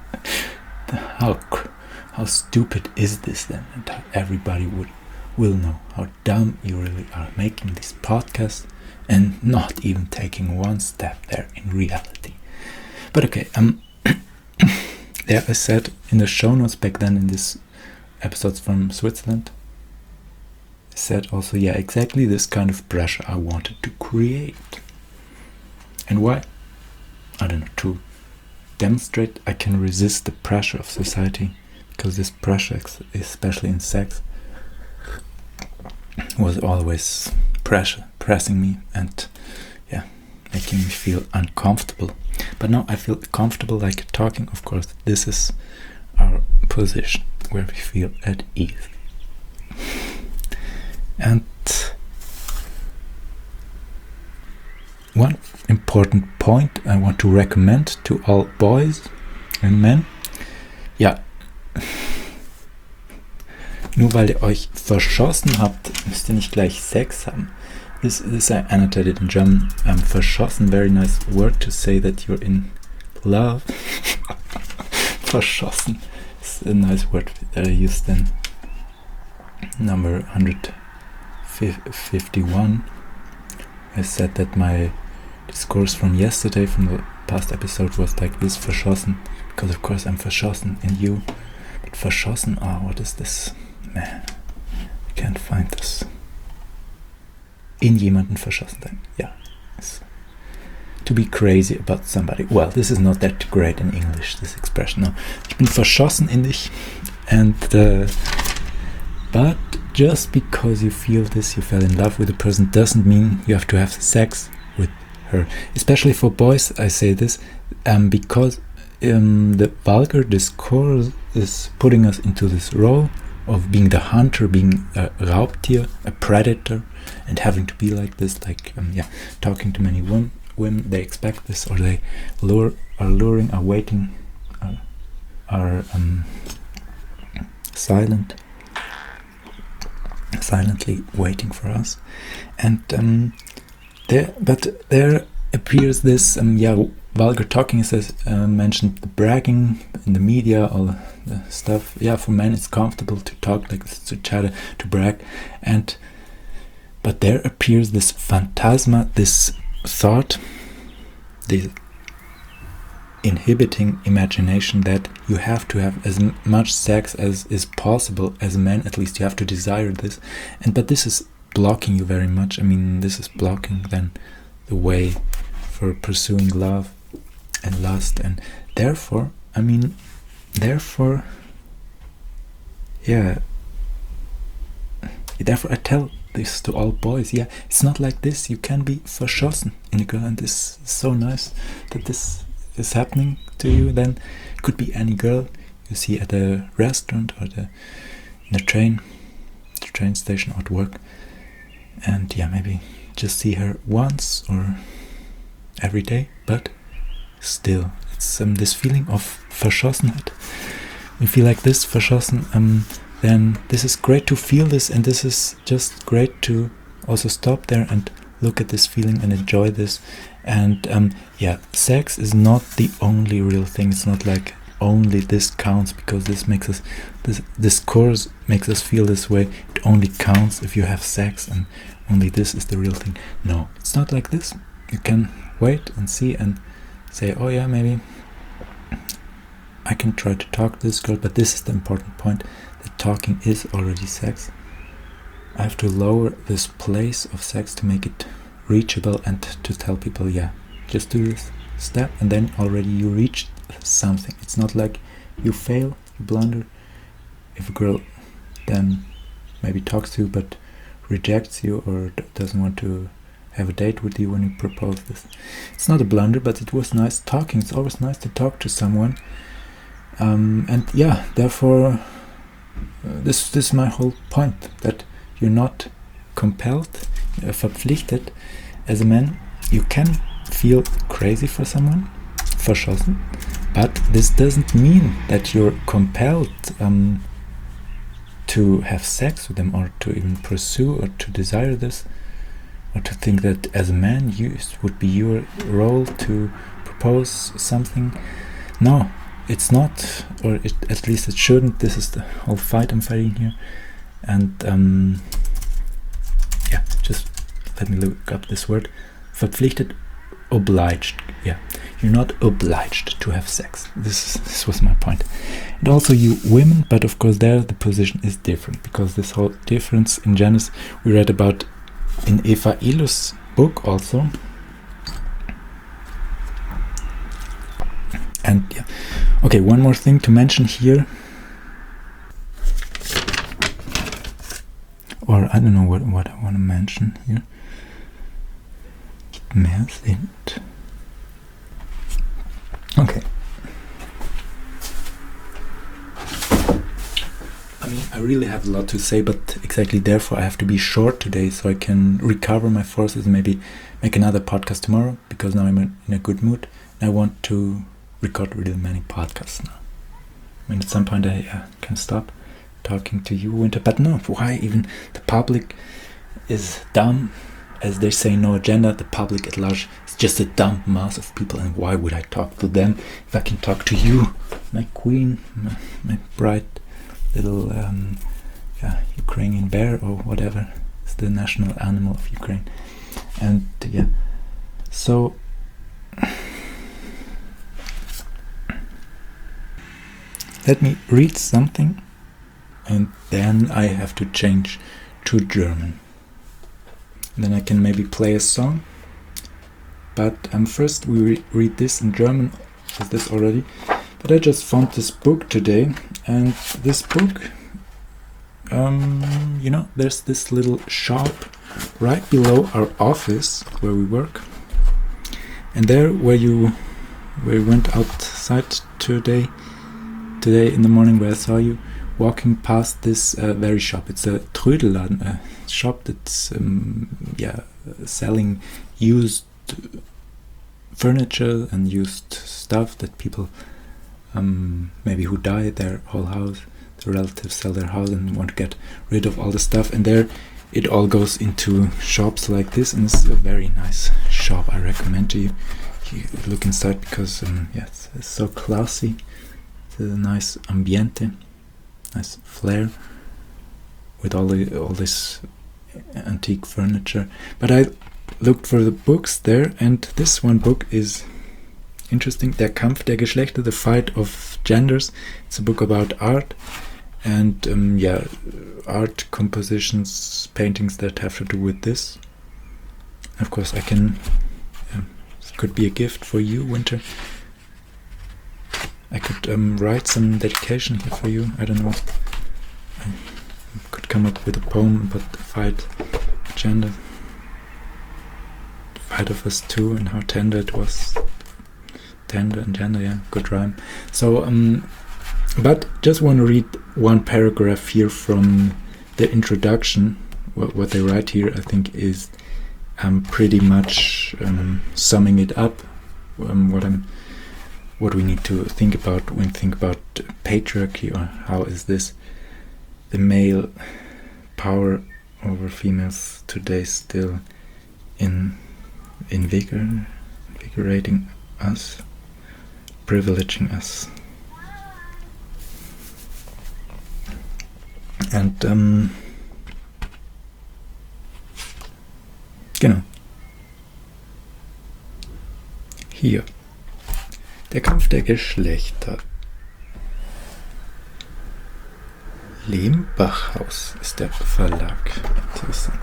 how stupid is this then? And everybody will know how dumb you really are, making this podcast and not even taking one step there in reality. But okay, I said in the show notes back then in this episodes from Switzerland, I said also, exactly this kind of pressure I wanted to create. And why? I don't know, to demonstrate I can resist the pressure of society, because this pressure, especially in sex, was always pressing me, and making me feel uncomfortable. But now I feel comfortable like talking. Of course, this is our position where we feel at ease. And one important point I want to recommend to all boys and men. Ja, nur weil ihr euch verschossen habt, müsst ihr nicht gleich Sex haben. This is annotated in German. Verschossen, very nice word to say that you're in love. Verschossen is a nice word that I used in number 151. I said that my discourse from yesterday, from the past episode, was like this: verschossen, because of course I'm verschossen in you. But verschossen, what is this? Man, I can't find this. In jemanden verschossen sein. Yeah. To be crazy about somebody. Well, this is not that great in English, this expression. No. Ich bin verschossen in dich. And but just because you feel this, you fell in love with a person, doesn't mean you have to have sex with her. Especially for boys, I say this, because the vulgar discourse is putting us into this role of being the hunter, being a Raubtier, a predator, and having to be like this, like talking to many women. They expect this, or they are luring, are waiting, are silently waiting for us. And there appears this vulgar talking. It says, mentioned the bragging in the media, all the stuff. Yeah, for men it's comfortable to talk like this, to chatter, to brag, but there appears this phantasma, this thought, the inhibiting imagination that you have to have as much sex as is possible. As a man, at least, you have to desire this, but this is blocking you very much. I mean, this is blocking then the way for pursuing love and lust, and therefore I tell this to all boys. Yeah, it's not like this. You can be verschossen in a girl, and this is so nice that this is happening to you. Then it could be any girl you see at a restaurant or in the train station or at work, and maybe just see her once or every day, but still it's this feeling of Verschossenheit. You feel like this, verschossen, then this is great to feel this, and this is just great to also stop there and look at this feeling and enjoy this. And sex is not the only real thing. It's not like only this counts because this discourse makes us feel this way. It only counts if you have sex and only this is the real thing. No, it's not like this. You can wait and see and say, oh yeah, maybe I can try to talk to this girl, but this is the important point, that talking is already sex. I have to lower this place of sex to make it reachable and to tell people, just do this step and then already you reached something. It's not like you fail, you blunder. If a girl then maybe talks to you but rejects you or doesn't want to have a date with you when you propose this, it's not a blunder, but it was nice talking. It's always nice to talk to someone, therefore this is my whole point, that you're not compelled, verpflichtet. As a man, you can feel crazy for someone, verschossen, but this doesn't mean that you're compelled to have sex with them or to even pursue or to desire this, or to think that as a man it would be your role to propose something. No, it's not, or at least it shouldn't. This is the whole fight I'm fighting here. And just let me look up this word. Verpflichtet, obliged. Yeah, you're not obliged to have sex. This was my point. And also you women, but of course there the position is different, because this whole difference in Genesis we read about in Eva Ilus' book also. And okay, one more thing to mention here, or I don't know what I want to mention here. nicht mehr sind. Okay. I mean, I really have a lot to say, but exactly therefore I have to be short today so I can recover my forces and maybe make another podcast tomorrow, because now I'm in a good mood and I want to record really many podcasts now. I mean, at some point I can stop talking to you, Winter, but no, why even? The public is dumb. As they say, no agenda. The public at large is just a dumb mass of people, and why would I talk to them if I can talk to you, my queen, my bright little Ukrainian bear, or whatever is the national animal of Ukraine. And so let me read something, and then I have to change to German. And then I can maybe play a song. But first we read this in German, is this already? But I just found this book today, and this book, there's this little shop right below our office where we work. And there where we went outside today in the morning, where I saw you walking past this very shop. It's a Trödelladen, a shop that's selling used furniture and used stuff that people maybe who died, their whole house, the relatives sell their house and want to get rid of all the stuff, and there it all goes into shops like this, and it's a very nice shop. I recommend to you look inside, because it's so classy. It's a nice ambiente, nice flair with all this antique furniture. But I looked for the books there, and this one book is interesting. Der Kampf der Geschlechter, The Fight of Genders. It's a book about art, and art compositions, paintings that have to do with this. Of course, I can. It could be a gift for you, Winter. I could write some dedication here for you. I don't know. I could come up with a poem about the fight of gender. The fight of us two, and how tender it was. Tender and gender, yeah, good rhyme. So, but just want to read one paragraph here from the introduction. What they write here, I think, is pretty much summing it up. What we need to think about when we think about patriarchy, or how is this the male power over females today still invigorating us, privileging us. And genau. Hier. Der Kampf der Geschlechter. Lehmbachhaus ist der Verlag. Interessant.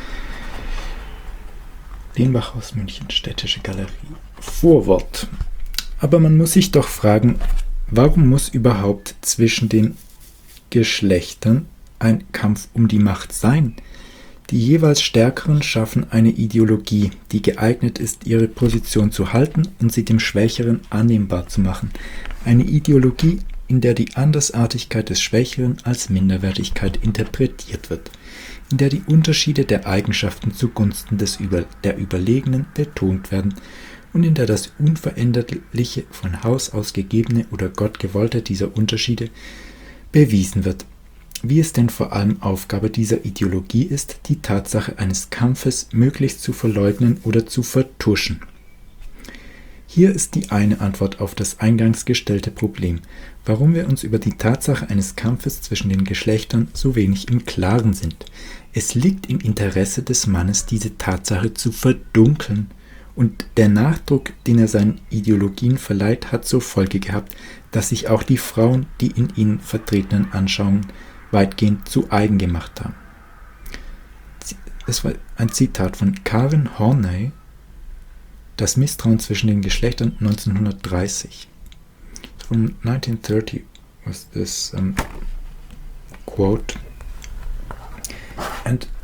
Lehmbachhaus München, Städtische Galerie. Vorwort. Aber man muss sich doch fragen, warum muss überhaupt zwischen den Geschlechtern ein Kampf um die Macht sein? Die jeweils Stärkeren schaffen eine Ideologie, die geeignet ist, ihre Position zu halten und sie dem Schwächeren annehmbar zu machen. Eine Ideologie, in der die Andersartigkeit des Schwächeren als Minderwertigkeit interpretiert wird, in der die Unterschiede der Eigenschaften zugunsten der Überlegenen betont werden und in der das Unveränderliche von Haus aus gegebene oder Gottgewollte dieser Unterschiede bewiesen wird. Wie es denn vor allem Aufgabe dieser Ideologie ist, die Tatsache eines Kampfes möglichst zu verleugnen oder zu vertuschen. Hier ist die eine Antwort auf das eingangs gestellte Problem, warum wir uns über die Tatsache eines Kampfes zwischen den Geschlechtern so wenig im Klaren sind. Es liegt im Interesse des Mannes, diese Tatsache zu verdunkeln, und der Nachdruck, den er seinen Ideologien verleiht, hat zur Folge gehabt, dass sich auch die Frauen, die in ihnen vertretenen Anschauungen weitgehend zu eigen gemacht haben. Das war ein Zitat von Karen Horney, Das Misstrauen zwischen den Geschlechtern 1930. From 1930 was this quote. And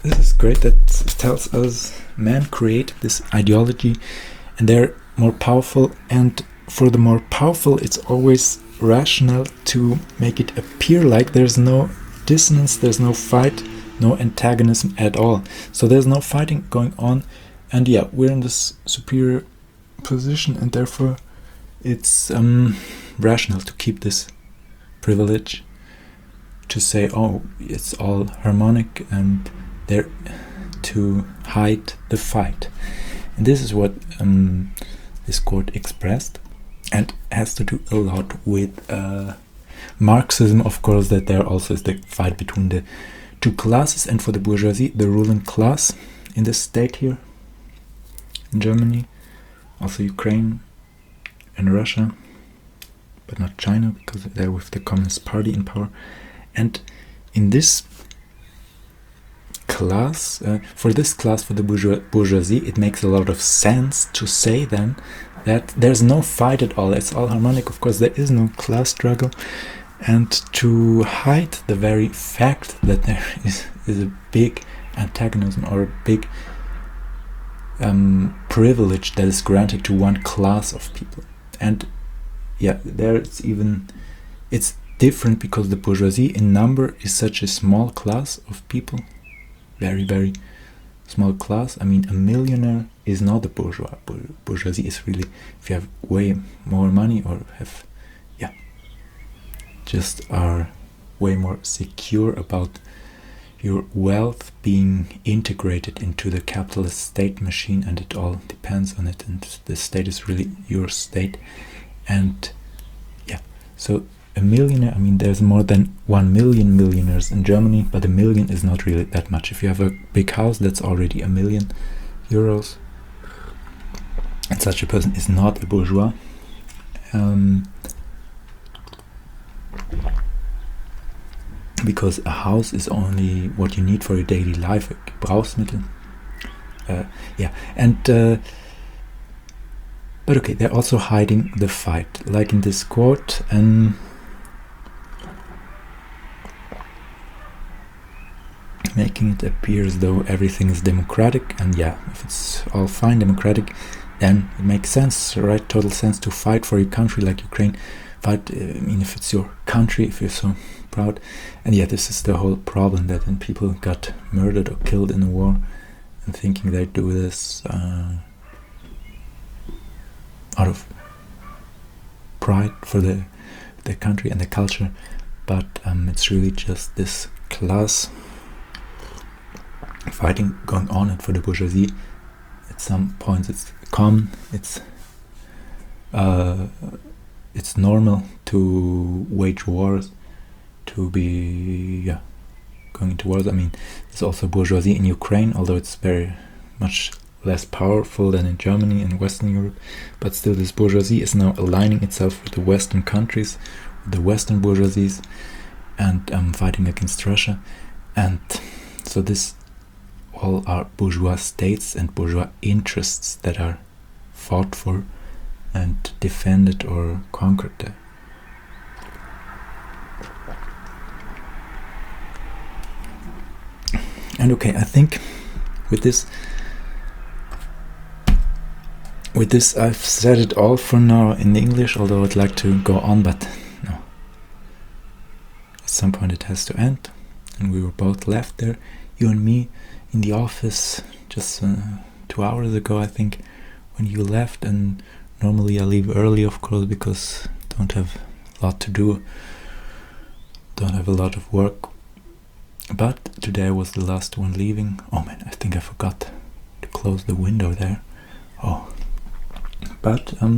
this is great. That tells us man created this ideology, and they're more powerful. And for the more powerful, it's always rational to make it appear like there's no dissonance, there's no fight, no antagonism at all. So there's no fighting going on, and yeah, we're in this superior position, and therefore it's rational to keep this privilege, to say, oh, it's all harmonic, and there to hide the fight. And this is what this quote expressed, and has to do a lot with Marxism, of course, that there also is the fight between the two classes, and for the bourgeoisie, the ruling class in this state here, in Germany, also Ukraine and Russia, but not China, because they're with the Communist Party in power. And in this class, for the bourgeoisie, it makes a lot of sense to say then that there's no fight at all, it's all harmonic. Of course, there is no class struggle, and to hide the very fact that there is a big antagonism or a big privilege that is granted to one class of people. And yeah, there it's different, because the bourgeoisie in number is such a small class of people, very, very small class. I mean, a millionaire is not a bourgeois. Bourgeoisie is really if you have way more money, or have, yeah, just are way more secure about your wealth being integrated into the capitalist state machine, and it all depends on it, and the state is really your state. And yeah, so a millionaire, I mean, there's more than 1 million millionaires in Germany, but a million is not really that much. If you have a big house, that's already €1 million, and such a person is not a bourgeois. Because a house is only what you need for your daily life, a Gebrauchsmittel. Yeah, and but okay, they're also hiding the fight, like in this quote, making it appear as though everything is democratic. And yeah, if it's all fine, democratic, then it makes sense, right? Total sense to fight for your country, like Ukraine. Fight, I mean, if it's your country, if you're so proud. And yeah, this is the whole problem, that when people got murdered or killed in a war, and thinking they do this out of pride for the country and the culture, but it's really just this class fighting going on. And for the bourgeoisie, at some points it's common, it's normal to wage wars, to be going into wars. I mean, there's also bourgeoisie in Ukraine, although it's very much less powerful than in Germany and Western Europe, but still this bourgeoisie is now aligning itself with the Western countries, with the Western bourgeoisies, and fighting against Russia. And so this all are bourgeois states and bourgeois interests that are fought for and defended or conquered there. And okay, I think with this I've said it all for now in English, although I'd like to go on, but no. At some point it has to end, and we were both left there, you and me, in the office just 2 hours ago, I think, when you left. And normally I leave early, of course, because I don't have a lot to do, don't have a lot of work. But today I was the last one leaving. Oh man, I think I forgot to close the window there. Oh, but I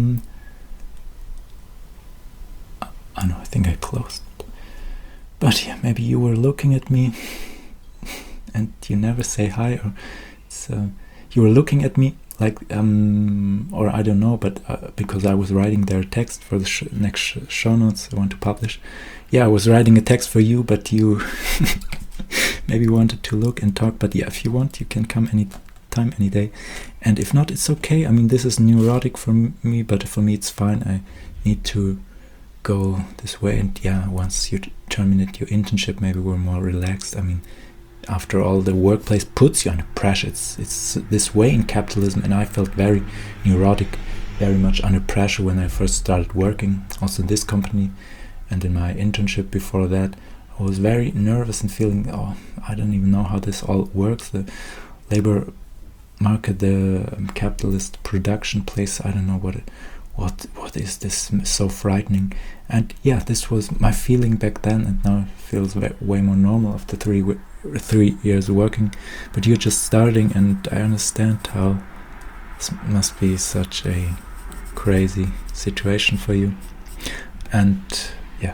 know, I think I closed it. But yeah, maybe you were looking at me and you never say hi, or you were looking at me like or I don't know, but because I was writing their text for the next show notes I want to publish. Yeah, I was writing a text for you, but you maybe wanted to look and talk. But yeah, if you want, you can come anytime, any day, and if not, it's okay. I mean, this is neurotic for me, but for me it's fine. I need to go this way, and yeah, once you terminate your internship, maybe we're more relaxed. I mean, after all, the workplace puts you under pressure. It's this way in capitalism, and I felt very neurotic, very much under pressure when I first started working, also in this company and in my internship before that. I was very nervous and feeling, I don't even know how this all works. The labor market, the capitalist production place, I don't know what is this, so frightening. And yeah, this was my feeling back then, and now it feels way more normal after 3 years working. But you're just starting, and I understand how this must be such a crazy situation for you. And yeah,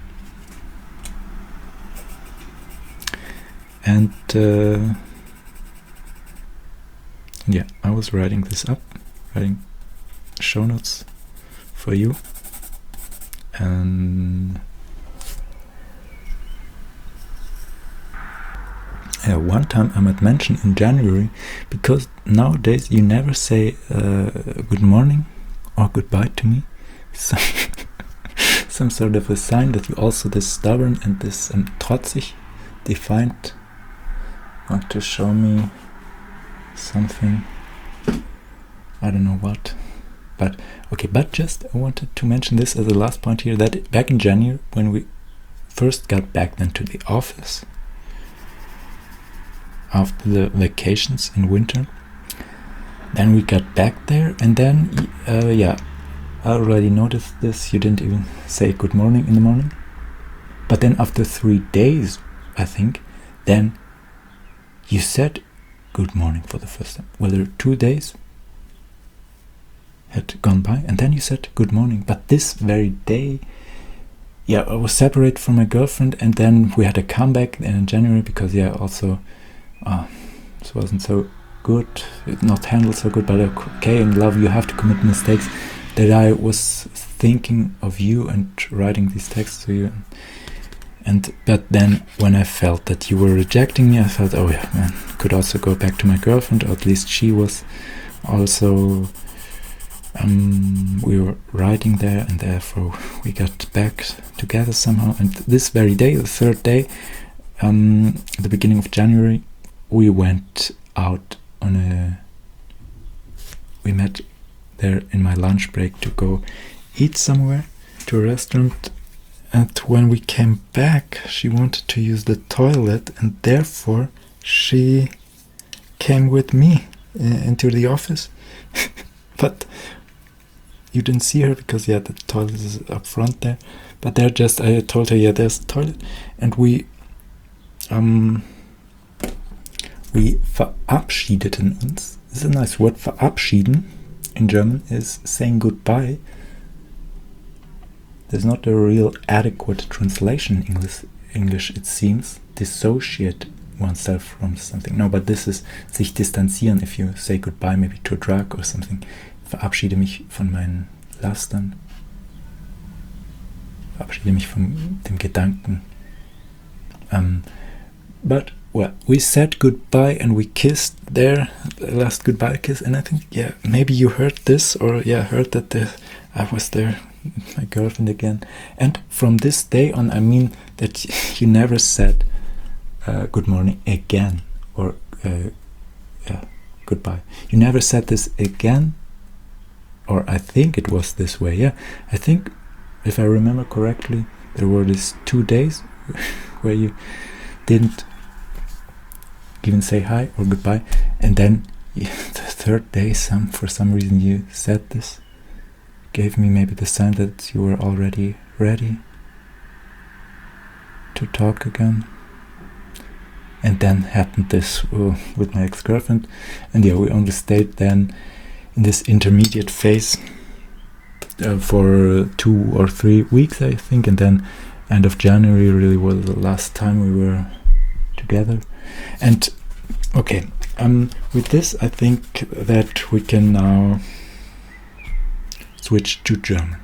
and yeah, I was writing this up, writing show notes for you, and one time I might mention in January, because nowadays you never say good morning or goodbye to me, some sort of a sign that you also this stubborn and this trotzig, defiant, want to show me something, I don't know what. But okay, but just I wanted to mention this as a last point here, that back in January, when we first got back then to the office after the vacations in winter, then we got back there, and then yeah, I already noticed this, you didn't even say good morning in the morning. But then after 3 days, I think, then you said good morning for the first time. Well, there were 2 days had gone by, and then you said good morning. But this very day, yeah, I was separated from my girlfriend, and then we had a comeback in January, because yeah, also this wasn't so good, not handled so good. But okay, in love you have to commit mistakes. That I was thinking of you and writing these texts to you, but then when I felt that you were rejecting me, I felt, oh yeah, man, could also go back to my girlfriend, or at least she was also. We were writing there, and therefore we got back together somehow. And this very day, the third day, at the beginning of January, we went out we met there in my lunch break to go eat somewhere, to a restaurant. And when we came back, she wanted to use the toilet, and therefore she came with me into the office. But you didn't see her, because yeah, the toilet is up front there. But there, just I told her, yeah, there's a toilet, and we verabschiedeten uns. This is a nice word. Verabschieden in German is saying goodbye. There's not a real adequate translation in English, it seems. Dissociate oneself from something. No, but this is sich distanzieren, if you say goodbye maybe to a drug or something. Verabschiede mich von meinen Lastern. Verabschiede mich von dem Gedanken. But well, we said goodbye and we kissed there, the last goodbye kiss, and I think, yeah, maybe you heard this, or yeah, heard that I was there, my girlfriend again. And from this day on, I mean that you never said good morning again, or yeah, goodbye. You never said this again, or I think it was this way. Yeah, I think, if I remember correctly, there were these 2 days where you didn't even say hi or goodbye, and then the third day, for some reason you said this, gave me maybe the sign that you were already ready to talk again. And then happened this with my ex-girlfriend, and yeah, we only stayed then in this intermediate phase for 2 or 3 weeks, I think, and then end of January really was the last time we were together. And okay, with this I think that we can now switch to German.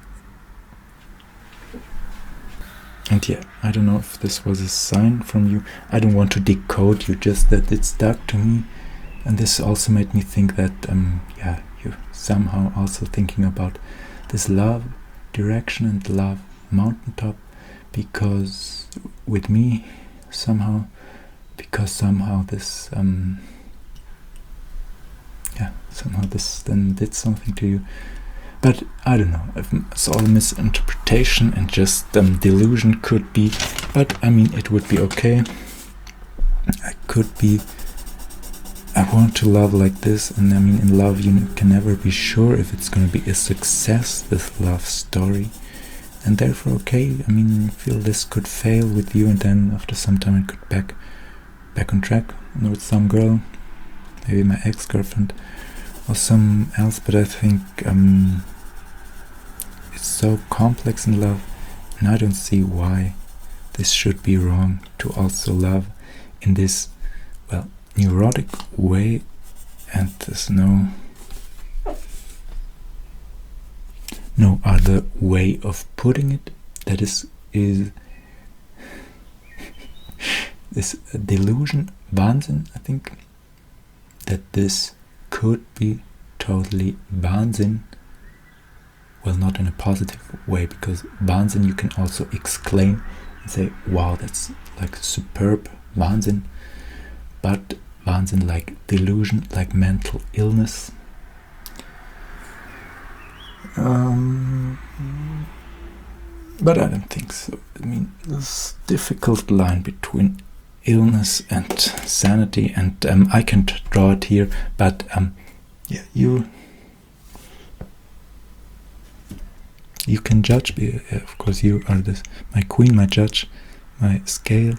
And yeah, I don't know if this was a sign from you. I don't want to decode you, just that it stuck to me. And this also made me think that yeah, you're somehow also thinking about this love direction and love mountaintop, because with me somehow because somehow this then did something to you. But I don't know, if it's all misinterpretation and just delusion, could be, but I mean, it would be okay. I want to love like this, and I mean, in love you can never be sure if it's going to be a success, this love story, and therefore, okay, I mean, I feel this could fail with you, and then after some time it could back on track with some girl, maybe my ex-girlfriend or some else, but I think it's so complex in love, and I don't see why this should be wrong to also love in this, well, neurotic way, and there's no other way of putting it. That is this delusion, Wahnsinn, I think, that this could be totally Wahnsinn. Well, not in a positive way, because Wahnsinn you can also exclaim and say, wow, that's like superb, Wahnsinn. But Wahnsinn like delusion, like mental illness. But I don't think so. I mean, this difficult line between illness and sanity, and I can't draw it here, but yeah, you can judge me. Of course, you are my queen, my judge, my scale.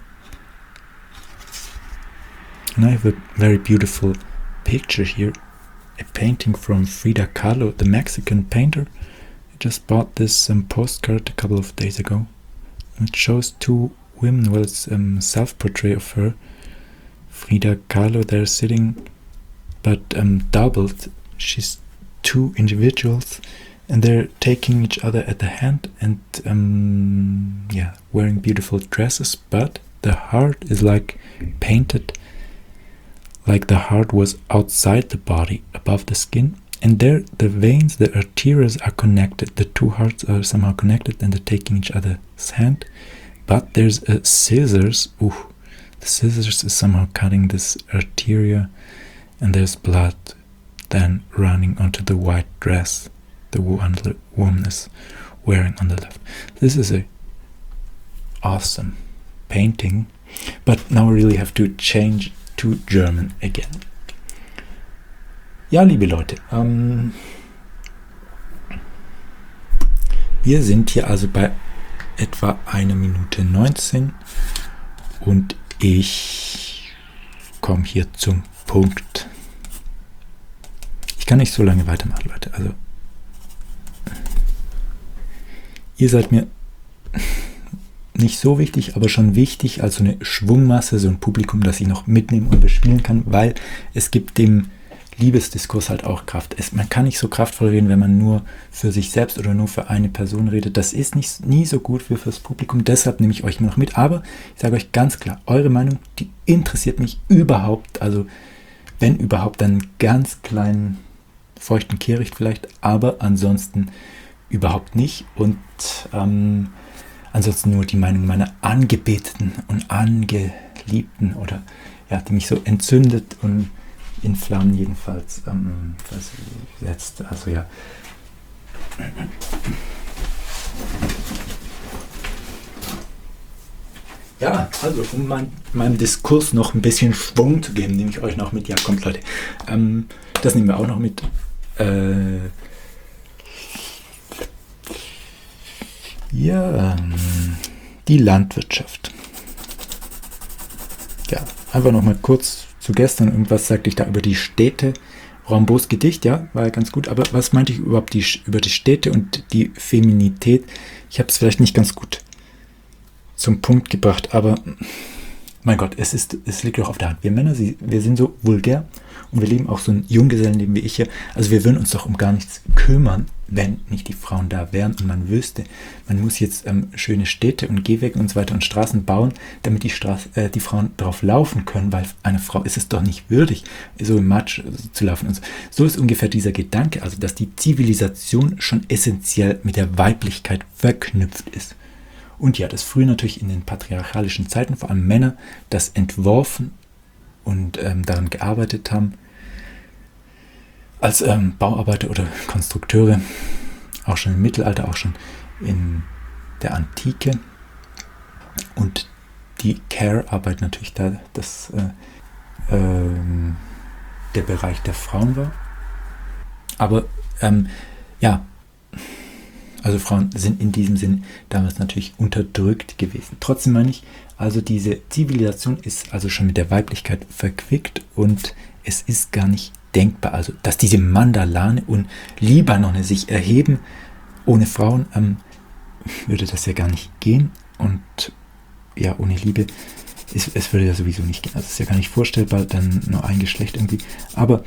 And I have a very beautiful picture here, a painting from Frida Kahlo, the Mexican painter. I just bought this postcard a couple of days ago. It shows two women, well, it's self-portrait of her, Frida Kahlo, they're sitting, but doubled. She's two individuals, and they're taking each other at the hand, and wearing beautiful dresses, but the heart is like painted, like the heart was outside the body, above the skin, and there the veins, the arteries are connected, the two hearts are somehow connected, and they're taking each other's hand, but there's a scissors, the scissors is somehow cutting this arteria, and there's blood then running onto the white dress the woman is wearing on the left. This is a awesome painting, but now we really have to change to German again. Ja, liebe Leute, wir sind hier also bei etwa 1 Minute 19 und ich komme hier zum Punkt. Ich kann nicht so lange weitermachen, Leute. Also, ihr seid mir nicht so wichtig, aber schon wichtig, also eine Schwungmasse, so ein Publikum, das ich noch mitnehmen und bespielen kann, weil es gibt dem Liebesdiskurs halt auch Kraft. Man kann nicht so kraftvoll reden, wenn man nur für sich selbst oder nur für eine Person redet. Das ist nie so gut fürs Publikum, deshalb nehme ich euch immer noch mit. Aber ich sage euch ganz klar, eure Meinung, die interessiert mich überhaupt, also wenn überhaupt, dann einen ganz kleinen feuchten Kehricht vielleicht, aber ansonsten überhaupt nicht. Und ansonsten nur die Meinung meiner Angebeteten und Angeliebten, oder ja, die mich so entzündet und in Flammen jedenfalls versetzt. Also ja. Ja, also um meinem Diskurs noch ein bisschen Schwung zu geben, nehme ich euch noch mit. Ja, kommt Leute. Das nehmen wir auch noch mit. Ja, die Landwirtschaft. Ja, einfach noch mal kurz zu gestern. Irgendwas sagte ich da über die Städte. Rambos Gedicht, ja, war ja ganz gut. Aber was meinte ich überhaupt über die Städte und die Feminität? Ich habe es vielleicht nicht ganz gut zum Punkt gebracht, aber mein Gott, es liegt doch auf der Hand. Wir Männer, wir sind so vulgär und wir leben auch so ein Junggesellenleben wie ich hier. Also wir würden uns doch um gar nichts kümmern, wenn nicht die Frauen da wären und man wüsste, man muss jetzt schöne Städte und Gehwege und so weiter und Straßen bauen, damit die Frauen drauf laufen können, weil eine Frau ist es doch nicht würdig, so im Matsch zu laufen. Und so ist ungefähr dieser Gedanke, also dass die Zivilisation schon essentiell mit der Weiblichkeit verknüpft ist. Und ja, das früher natürlich in den patriarchalischen Zeiten, vor allem Männer, das entworfen und daran gearbeitet haben, als Bauarbeiter oder Konstrukteure, auch schon im Mittelalter, auch schon in der Antike. Und die Care-Arbeit natürlich da der Bereich der Frauen war. Aber also Frauen sind in diesem Sinn damals natürlich unterdrückt gewesen. Trotzdem meine ich, also diese Zivilisation ist also schon mit der Weiblichkeit verquickt und es ist gar nicht denkbar, also dass diese Mandalane und Libanone sich erheben ohne Frauen, würde das ja gar nicht gehen und ja, ohne Liebe, es würde ja sowieso nicht gehen, also es ist ja gar nicht vorstellbar, dann nur ein Geschlecht irgendwie, aber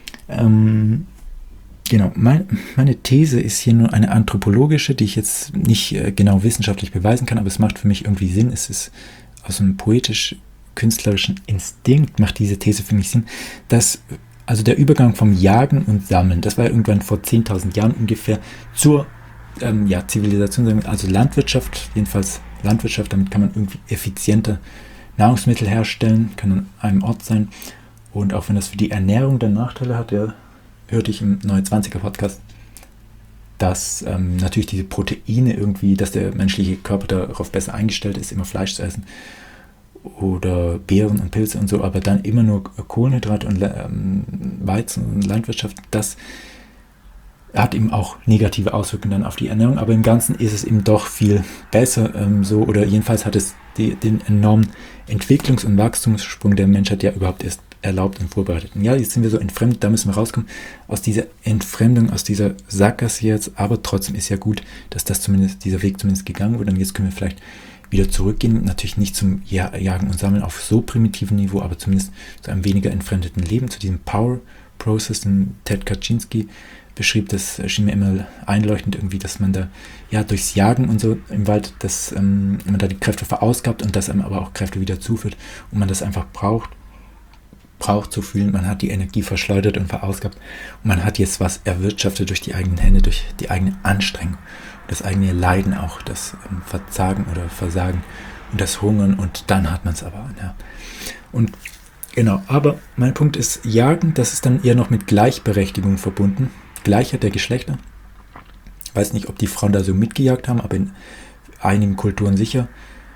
genau, meine These ist hier nur eine anthropologische, die ich jetzt nicht genau wissenschaftlich beweisen kann, aber es macht für mich irgendwie Sinn. Es ist aus einem poetisch-künstlerischen Instinkt macht diese These für mich Sinn, dass also der Übergang vom Jagen und Sammeln, das war irgendwann vor 10.000 Jahren ungefähr, zur Zivilisation, also Landwirtschaft, jedenfalls Landwirtschaft, damit kann man irgendwie effizienter Nahrungsmittel herstellen, kann an einem Ort sein und auch wenn das für die Ernährung dann Nachteile hat, ja, hörte ich im Neue 20er Podcast, dass natürlich diese Proteine irgendwie, dass der menschliche Körper darauf besser eingestellt ist, immer Fleisch zu essen oder Beeren und Pilze und so, aber dann immer nur Kohlenhydrate und Weizen und Landwirtschaft, das hat eben auch negative Auswirkungen dann auf die Ernährung, aber im Ganzen ist es eben doch viel besser so, oder jedenfalls hat es den enormen Entwicklungs- und Wachstumssprung der Menschheit ja überhaupt erst erlaubt und vorbereitet. Und ja, jetzt sind wir so entfremdet, da müssen wir rauskommen aus dieser Entfremdung, aus dieser Sackgasse jetzt, aber trotzdem ist ja gut, dass dieser Weg zumindest gegangen wurde und jetzt können wir vielleicht wieder zurückgehen, natürlich nicht zum Jagen und Sammeln auf so primitiven Niveau, aber zumindest zu einem weniger entfremdeten Leben, zu diesem Power Process, den Ted Kaczynski beschrieb, das schien mir immer einleuchtend irgendwie, dass man da ja durchs Jagen und so im Wald, dass man da die Kräfte verausgabt und dass einem aber auch Kräfte wieder zuführt und man das einfach braucht zu fühlen, man hat die Energie verschleudert und verausgabt und man hat jetzt was erwirtschaftet durch die eigenen Hände, durch die eigene Anstrengung, das eigene Leiden auch, das Verzagen oder Versagen und das Hungern und dann hat man es aber. Ja. Und genau, aber mein Punkt ist, Jagen, das ist dann eher noch mit Gleichberechtigung verbunden, Gleichheit der Geschlechter. Ich weiß nicht, ob die Frauen da so mitgejagt haben, aber in einigen Kulturen sicher.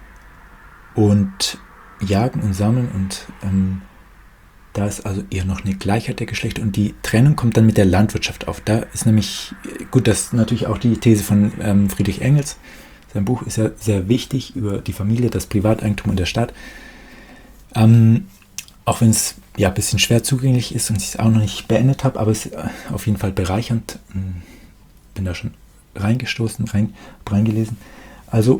Und Jagen und Sammeln und da ist also eher noch eine Gleichheit der Geschlechter und die Trennung kommt dann mit der Landwirtschaft auf. Da ist nämlich, gut, das ist natürlich auch die These von Friedrich Engels. Sein Buch ist ja sehr wichtig über die Familie, das Privateigentum und der Staat. Auch wenn es ja ein bisschen schwer zugänglich ist und ich es auch noch nicht beendet habe, aber es ist auf jeden Fall bereichernd. Bin da schon reingestoßen, reingelesen. Also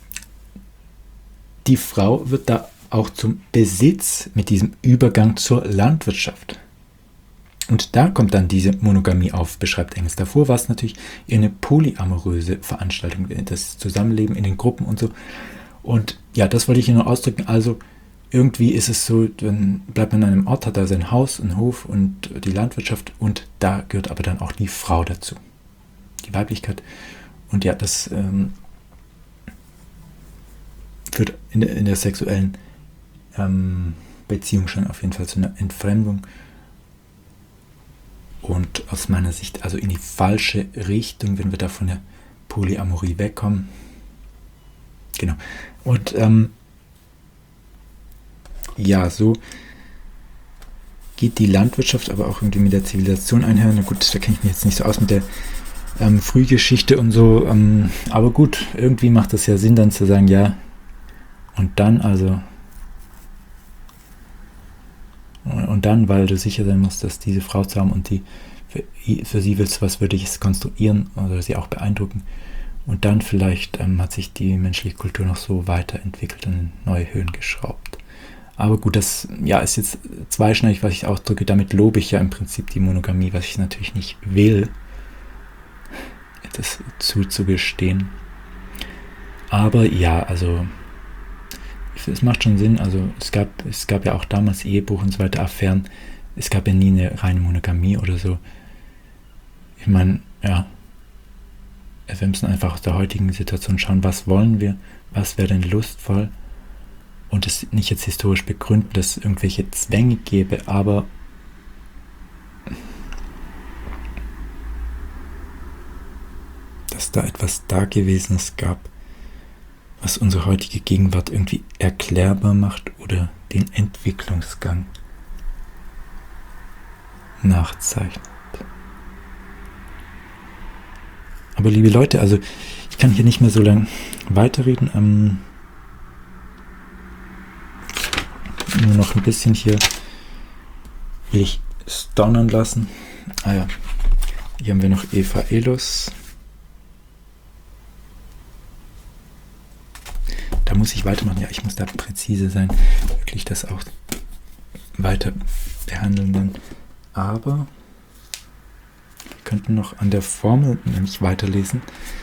die Frau wird da auch zum Besitz mit diesem Übergang zur Landwirtschaft. Und da kommt dann diese Monogamie auf, beschreibt Engels. Davor war es natürlich eine polyamoröse Veranstaltung, das Zusammenleben in den Gruppen und so. Und ja, das wollte ich hier nur ausdrücken. Also irgendwie ist es so, dann bleibt man an einem Ort, hat da sein Haus, einen Hof und die Landwirtschaft und da gehört aber dann auch die Frau dazu. Die Weiblichkeit. Und ja, das führt in der sexuellen Beziehung schon auf jeden Fall zu einer Entfremdung und aus meiner Sicht also in die falsche Richtung, wenn wir da von der Polyamorie wegkommen. Genau. Und ja, so geht die Landwirtschaft aber auch irgendwie mit der Zivilisation einher. Na gut, da kenne ich mich jetzt nicht so aus mit der Frühgeschichte und so, aber gut, irgendwie macht das ja Sinn dann zu sagen, ja, und dann also und dann, weil du sicher sein musst, dass diese Frau zu haben und die für sie willst du was Würdiges konstruieren oder sie auch beeindrucken. Und dann vielleicht hat sich die menschliche Kultur noch so weiterentwickelt und in neue Höhen geschraubt. Aber gut, das ja, ist jetzt zweischneidig, was ich ausdrücke. Damit lobe ich ja im Prinzip die Monogamie, was ich natürlich nicht will, das zuzugestehen. Aber ja, also es macht schon Sinn, also es gab ja auch damals Ehebruch und so weiter, Affären. Es gab ja nie eine reine Monogamie oder so. Ich meine, ja, wir müssen einfach aus der heutigen Situation schauen, was wollen wir, was wäre denn lustvoll und es nicht jetzt historisch begründen, dass es irgendwelche Zwänge gäbe, aber dass da etwas Dagewesenes gab, was unsere heutige Gegenwart irgendwie erklärbar macht oder den Entwicklungsgang nachzeichnet. Aber liebe Leute, also ich kann hier nicht mehr so lange weiterreden. Nur noch ein bisschen hier will ich es donnern lassen. Ah ja, hier haben wir noch Eva Elos. Da muss ich weitermachen. Ja, ich muss da präzise sein. Wirklich das auch weiter behandeln dann. Aber wir könnten noch an der Formel nämlich weiterlesen.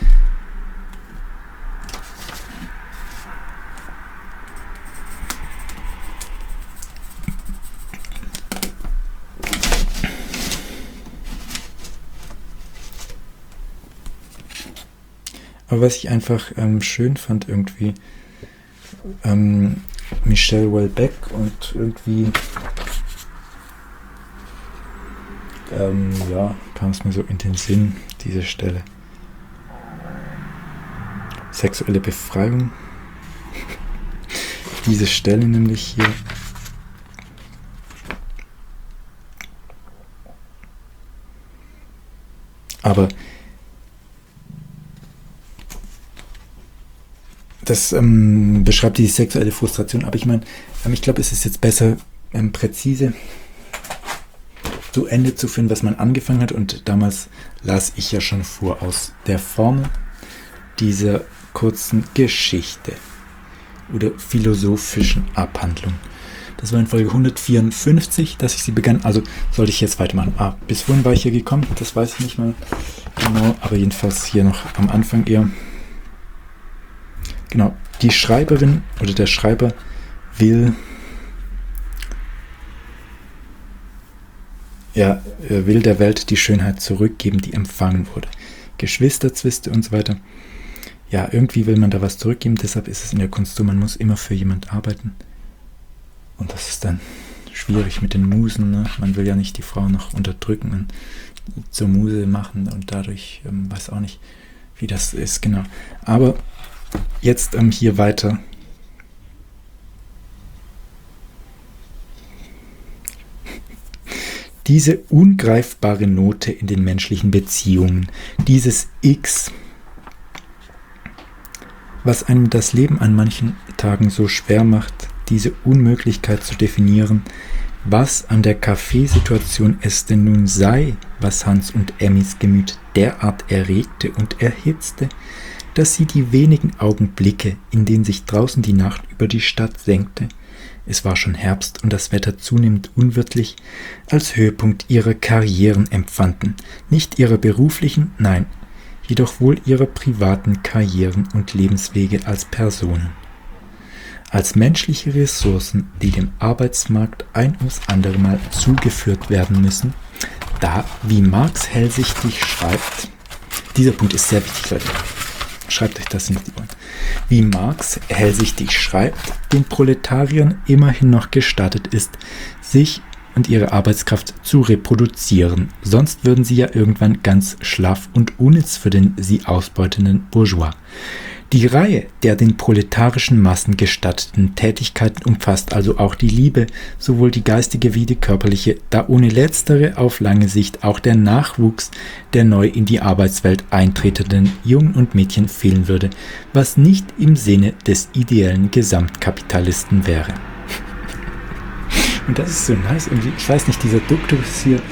Aber was ich einfach schön fand irgendwie, Michel Houellebecq und irgendwie kam es mir so in den Sinn, diese Stelle. Sexuelle Befreiung. Diese Stelle nämlich hier. Aber das beschreibt die sexuelle Frustration. Aber ich meine, ich glaube, es ist jetzt besser, präzise zu Ende zu führen, was man angefangen hat. Und damals las ich ja schon vor aus der Formel dieser kurzen Geschichte oder philosophischen Abhandlung. Das war in Folge 154, dass ich sie begann. Also sollte ich jetzt weitermachen. Bis wohin war ich hier gekommen? Das weiß ich nicht mal genau. Aber jedenfalls hier noch am Anfang eher. Genau, die Schreiberin oder der Schreiber will der Welt die Schönheit zurückgeben, die empfangen wurde. Geschwisterzwiste und so weiter. Ja, irgendwie will man da was zurückgeben, deshalb ist es in der Kunst so, man muss immer für jemand arbeiten. Und das ist dann schwierig mit den Musen. Ne? Man will ja nicht die Frau noch unterdrücken und zur Muse machen und dadurch, weiß auch nicht, wie das ist, genau. Aber jetzt hier weiter. Diese ungreifbare Note in den menschlichen Beziehungen, dieses X, was einem das Leben an manchen Tagen so schwer macht, diese Unmöglichkeit zu definieren, was an der Kaffeesituation es denn nun sei, was Hans und Emmys Gemüt derart erregte und erhitzte, dass sie die wenigen Augenblicke, in denen sich draußen die Nacht über die Stadt senkte, es war schon Herbst und das Wetter zunehmend unwirtlich, als Höhepunkt ihrer Karrieren empfanden, nicht ihrer beruflichen, nein, jedoch wohl ihrer privaten Karrieren und Lebenswege als Personen. Als menschliche Ressourcen, die dem Arbeitsmarkt ein ums andere Mal zugeführt werden müssen, da, wie Marx hellsichtig schreibt, dieser Punkt ist sehr wichtig, Leute, schreibt euch das in die Ohren, wie Marx hellsichtig schreibt, den Proletariern immerhin noch gestattet ist, sich und ihre Arbeitskraft zu reproduzieren, sonst würden sie ja irgendwann ganz schlaff und unnütz für den sie ausbeutenden Bourgeois. Die Reihe der den proletarischen Massen gestatteten Tätigkeiten umfasst also auch die Liebe, sowohl die geistige wie die körperliche, da ohne letztere auf lange Sicht auch der Nachwuchs der neu in die Arbeitswelt eintretenden Jungen und Mädchen fehlen würde, was nicht im Sinne des ideellen Gesamtkapitalisten wäre. Und das ist so nice. Ich weiß nicht, dieser Duktus hier,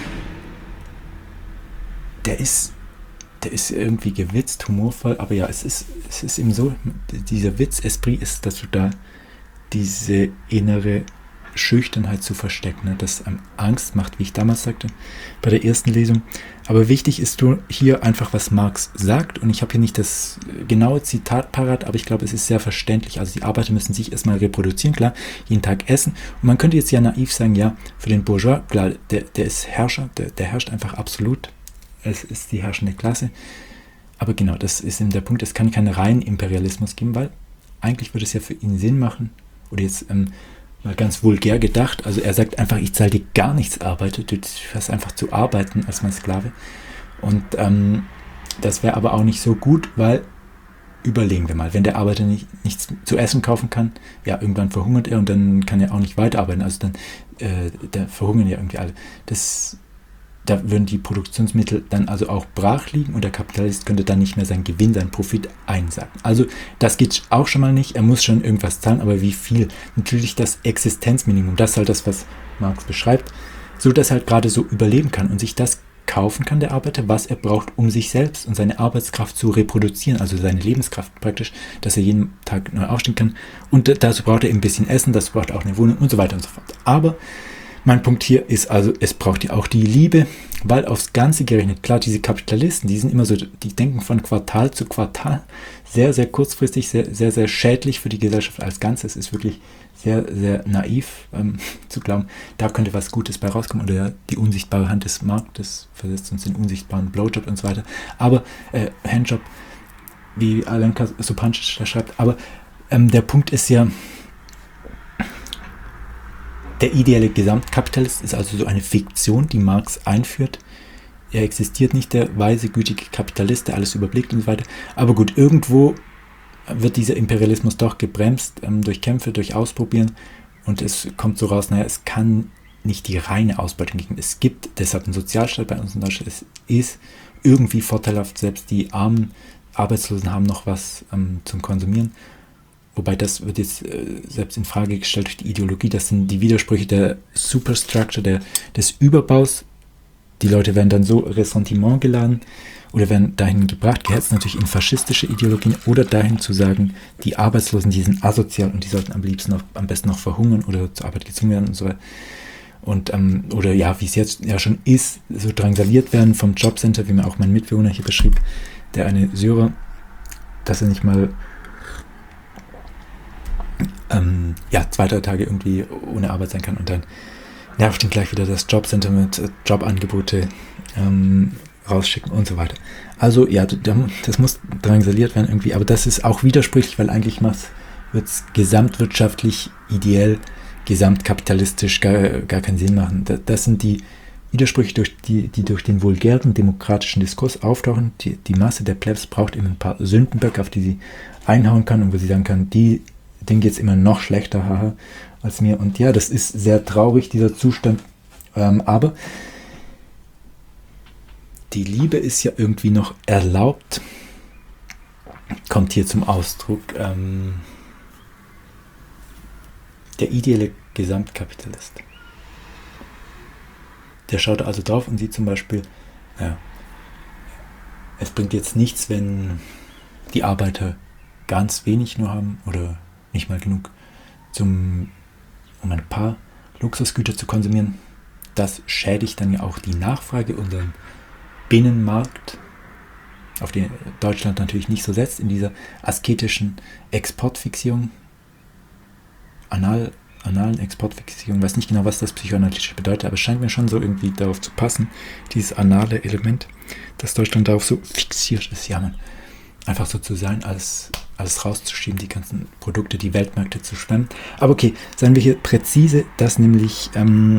der ist irgendwie gewitzt, humorvoll, aber ja, es ist eben so, dieser Witz, Esprit ist dazu da, diese innere Schüchternheit zu verstecken, ne, das einem Angst macht, wie ich damals sagte, bei der ersten Lesung. Aber wichtig ist nur hier einfach, was Marx sagt, und ich habe hier nicht das genaue Zitat parat, aber ich glaube, es ist sehr verständlich. Also die Arbeiter müssen sich erstmal reproduzieren, klar, jeden Tag essen. Und man könnte jetzt ja naiv sagen, ja, für den Bourgeois, klar, der ist Herrscher, der herrscht einfach absolut. Es ist die herrschende Klasse. Aber genau, das ist eben der Punkt, es kann keinen reinen Imperialismus geben, weil eigentlich würde es ja für ihn Sinn machen, oder jetzt mal ganz vulgär gedacht, also er sagt einfach, ich zahle dir gar nichts Arbeit, du hast einfach zu arbeiten als mein Sklave. Und das wäre aber auch nicht so gut, weil, überlegen wir mal, wenn der Arbeiter nichts zu essen kaufen kann, ja, irgendwann verhungert er und dann kann er auch nicht weiterarbeiten, also dann da verhungern ja irgendwie alle. Da würden die Produktionsmittel dann also auch brach liegen und der Kapitalist könnte dann nicht mehr seinen Gewinn, seinen Profit einsacken. Also das geht auch schon mal nicht, er muss schon irgendwas zahlen, aber wie viel? Natürlich das Existenzminimum, das ist halt das, was Marx beschreibt, so dass er halt gerade so überleben kann und sich das kaufen kann, der Arbeiter, was er braucht, um sich selbst und seine Arbeitskraft zu reproduzieren, also seine Lebenskraft praktisch, dass er jeden Tag neu aufstehen kann. Und dazu braucht er ein bisschen Essen, dazu braucht er auch eine Wohnung und so weiter und so fort. Aber mein Punkt hier ist also, es braucht ja auch die Liebe, weil aufs Ganze gerechnet, klar, diese Kapitalisten, die sind immer so, die denken von Quartal zu Quartal, sehr, sehr kurzfristig, sehr, sehr, sehr schädlich für die Gesellschaft als Ganzes. Es ist wirklich sehr, sehr naiv zu glauben, da könnte was Gutes bei rauskommen oder die unsichtbare Hand des Marktes versetzt uns in unsichtbaren Blowjob und so weiter. Aber Handjob, wie Alenka Supancic da schreibt, aber der Punkt ist ja, der ideelle Gesamtkapitalist ist also so eine Fiktion, die Marx einführt. Er existiert nicht, der weise, gütige Kapitalist, der alles überblickt und so weiter. Aber gut, irgendwo wird dieser Imperialismus doch gebremst durch Kämpfe, durch Ausprobieren. Und es kommt so raus, naja, es kann nicht die reine Ausbeutung geben. Es gibt deshalb einen Sozialstaat bei uns in Deutschland. Es ist irgendwie vorteilhaft, selbst die armen Arbeitslosen haben noch was zum Konsumieren. Wobei das wird jetzt selbst in Frage gestellt durch die Ideologie. Das sind die Widersprüche der Superstructure, des Überbaus. Die Leute werden dann so Ressentiment geladen oder werden dahin gebracht, gehetzt natürlich in faschistische Ideologien oder dahin zu sagen, die Arbeitslosen, die sind asozial und die sollten am besten noch verhungern oder zur Arbeit gezwungen werden und so weiter. Und, oder ja, wie es jetzt ja schon ist, so drangsaliert werden vom Jobcenter, wie mir auch mein Mitbewohner hier beschrieb, der eine Syrer, dass er nicht mal 2-3 Tage irgendwie ohne Arbeit sein kann und dann nervt ihn gleich wieder das Jobcenter mit Jobangebote rausschicken und so weiter. Also ja, das muss drangsaliert werden irgendwie, aber das ist auch widersprüchlich, weil eigentlich wird es gesamtwirtschaftlich, ideell, gesamtkapitalistisch gar keinen Sinn machen. Das sind die Widersprüche, die durch den vulgären demokratischen Diskurs auftauchen. Die Masse der Plebs braucht immer ein paar Sündenböcke, auf die sie einhauen kann und wo sie sagen kann, denen geht es immer noch schlechter haha, als mir. Und ja, das ist sehr traurig, dieser Zustand. Aber die Liebe ist ja irgendwie noch erlaubt, kommt hier zum Ausdruck. Der ideelle Gesamtkapitalist. Der schaut also drauf und sieht zum Beispiel, es bringt jetzt nichts, wenn die Arbeiter ganz wenig nur haben oder nicht mal genug, um ein paar Luxusgüter zu konsumieren. Das schädigt dann ja auch die Nachfrage, unseren Binnenmarkt, auf den Deutschland natürlich nicht so setzt, in dieser asketischen Exportfixierung, analen Exportfixierung, weiß nicht genau, was das psychoanalytisch bedeutet, aber es scheint mir schon so irgendwie darauf zu passen, dieses anale Element, dass Deutschland darauf so fixiert ist, ja man, einfach so zu sein, alles rauszuschieben, die ganzen Produkte, die Weltmärkte zu schwemmen. Aber okay, seien wir hier präzise, dass nämlich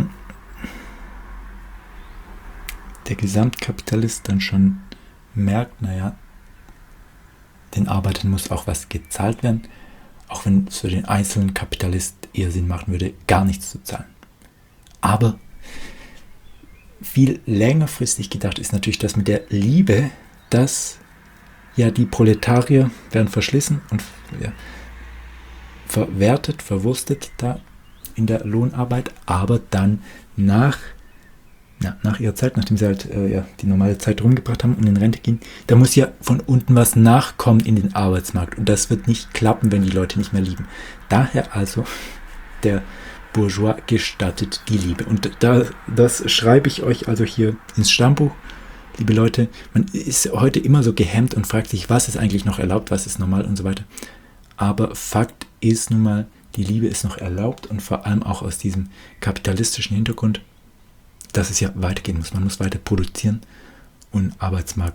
der Gesamtkapitalist dann schon merkt, naja, den Arbeitern muss auch was gezahlt werden, auch wenn es für den einzelnen Kapitalist eher Sinn machen würde, gar nichts zu zahlen. Aber viel längerfristig gedacht ist natürlich das mit der Liebe, dass ja die Proletarier werden verschlissen und verwertet, verwurstet da in der Lohnarbeit, aber dann nach ihrer Zeit, nachdem sie halt die normale Zeit rumgebracht haben und in Rente gehen, da muss ja von unten was nachkommen in den Arbeitsmarkt und das wird nicht klappen, wenn die Leute nicht mehr lieben. Daher also der Bourgeois gestattet die Liebe. Und das schreibe ich euch also hier ins Stammbuch. Liebe Leute, man ist heute immer so gehemmt und fragt sich, was ist eigentlich noch erlaubt, was ist normal und so weiter. Aber Fakt ist nun mal, die Liebe ist noch erlaubt und vor allem auch aus diesem kapitalistischen Hintergrund, dass es ja weitergehen muss. Man muss weiter produzieren und Arbeitsmarkt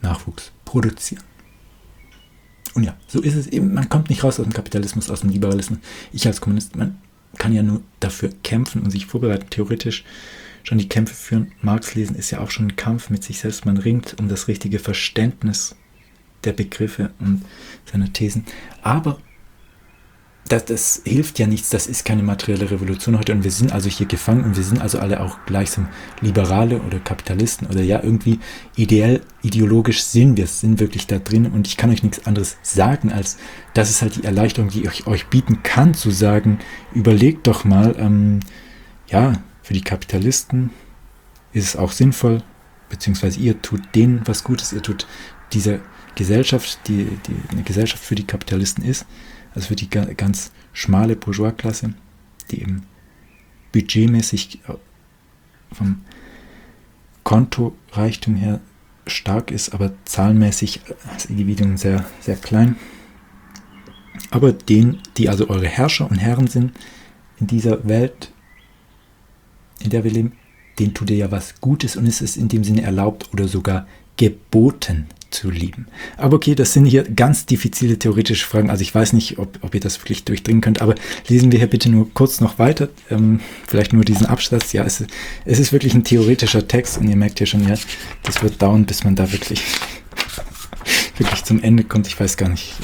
Nachwuchs produzieren. Und ja, so ist es eben. Man kommt nicht raus aus dem Kapitalismus, aus dem Liberalismus. Ich als Kommunist, man kann ja nur dafür kämpfen und sich vorbereiten, theoretisch schon die Kämpfe führen. Marx lesen ist ja auch schon ein Kampf mit sich selbst. Man ringt um das richtige Verständnis der Begriffe und seiner Thesen. Aber das hilft ja nichts, das ist keine materielle Revolution heute und wir sind also hier gefangen und wir sind also alle auch gleichsam Liberale oder Kapitalisten oder ja irgendwie ideologisch sind wirklich da drin und ich kann euch nichts anderes sagen, als das ist halt die Erleichterung, die ich euch bieten kann, zu sagen, überlegt doch mal, für die Kapitalisten ist es auch sinnvoll, beziehungsweise ihr tut denen was Gutes, ihr tut dieser Gesellschaft, die eine Gesellschaft für die Kapitalisten ist, also für die ganz schmale Bourgeois-Klasse, die eben budgetmäßig vom Kontoreichtum her stark ist, aber zahlenmäßig als Individuen sehr, sehr klein. Aber denen, die also eure Herrscher und Herren sind in dieser Welt, in der wir leben, denen tut ihr ja was Gutes und es ist in dem Sinne erlaubt oder sogar geboten zu lieben. Aber okay, das sind hier ganz diffizile theoretische Fragen, also ich weiß nicht, ob ihr das wirklich durchdringen könnt, aber lesen wir hier bitte nur kurz noch weiter, vielleicht nur diesen Absatz. Ja, es ist wirklich ein theoretischer Text und ihr merkt ja schon, ja, das wird dauern, bis man da wirklich zum Ende kommt, ich weiß gar nicht.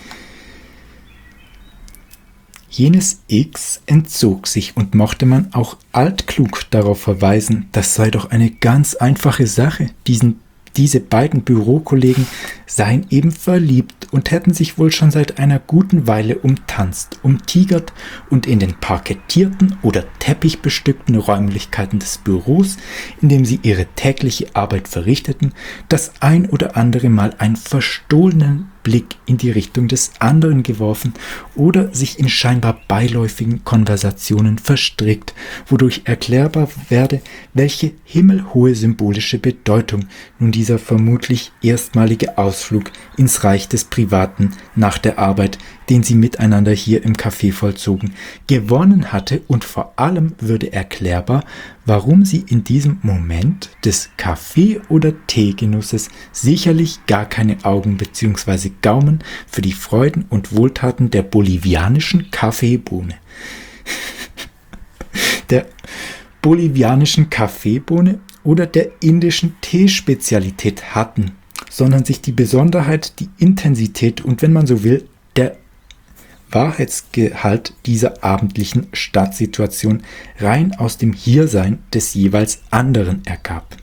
Jenes X entzog sich und mochte man auch altklug darauf verweisen, das sei doch eine ganz einfache Sache, diese beiden Bürokollegen seien eben verliebt und hätten sich wohl schon seit einer guten Weile umtanzt, umtigert und in den parkettierten oder teppichbestückten Räumlichkeiten des Büros, in dem sie ihre tägliche Arbeit verrichteten, das ein oder andere Mal einen verstohlenen Blick in die Richtung des anderen geworfen oder sich in scheinbar beiläufigen Konversationen verstrickt, wodurch erklärbar werde, welche himmelhohe symbolische Bedeutung nun dieser vermutlich erstmalige Ausflug ins Reich des Privaten nach der Arbeit, den sie miteinander hier im Café vollzogen, gewonnen hatte und vor allem würde erklärbar, warum sie in diesem Moment des Kaffee- oder Teegenusses sicherlich gar keine Augen bzw. Gaumen für die Freuden und Wohltaten der bolivianischen Kaffeebohne, der bolivianischen Kaffeebohne oder der indischen Teespezialität hatten, sondern sich die Besonderheit, die Intensität und, wenn man so will, der Wahrheitsgehalt dieser abendlichen Stadtsituation rein aus dem Hiersein des jeweils anderen ergab.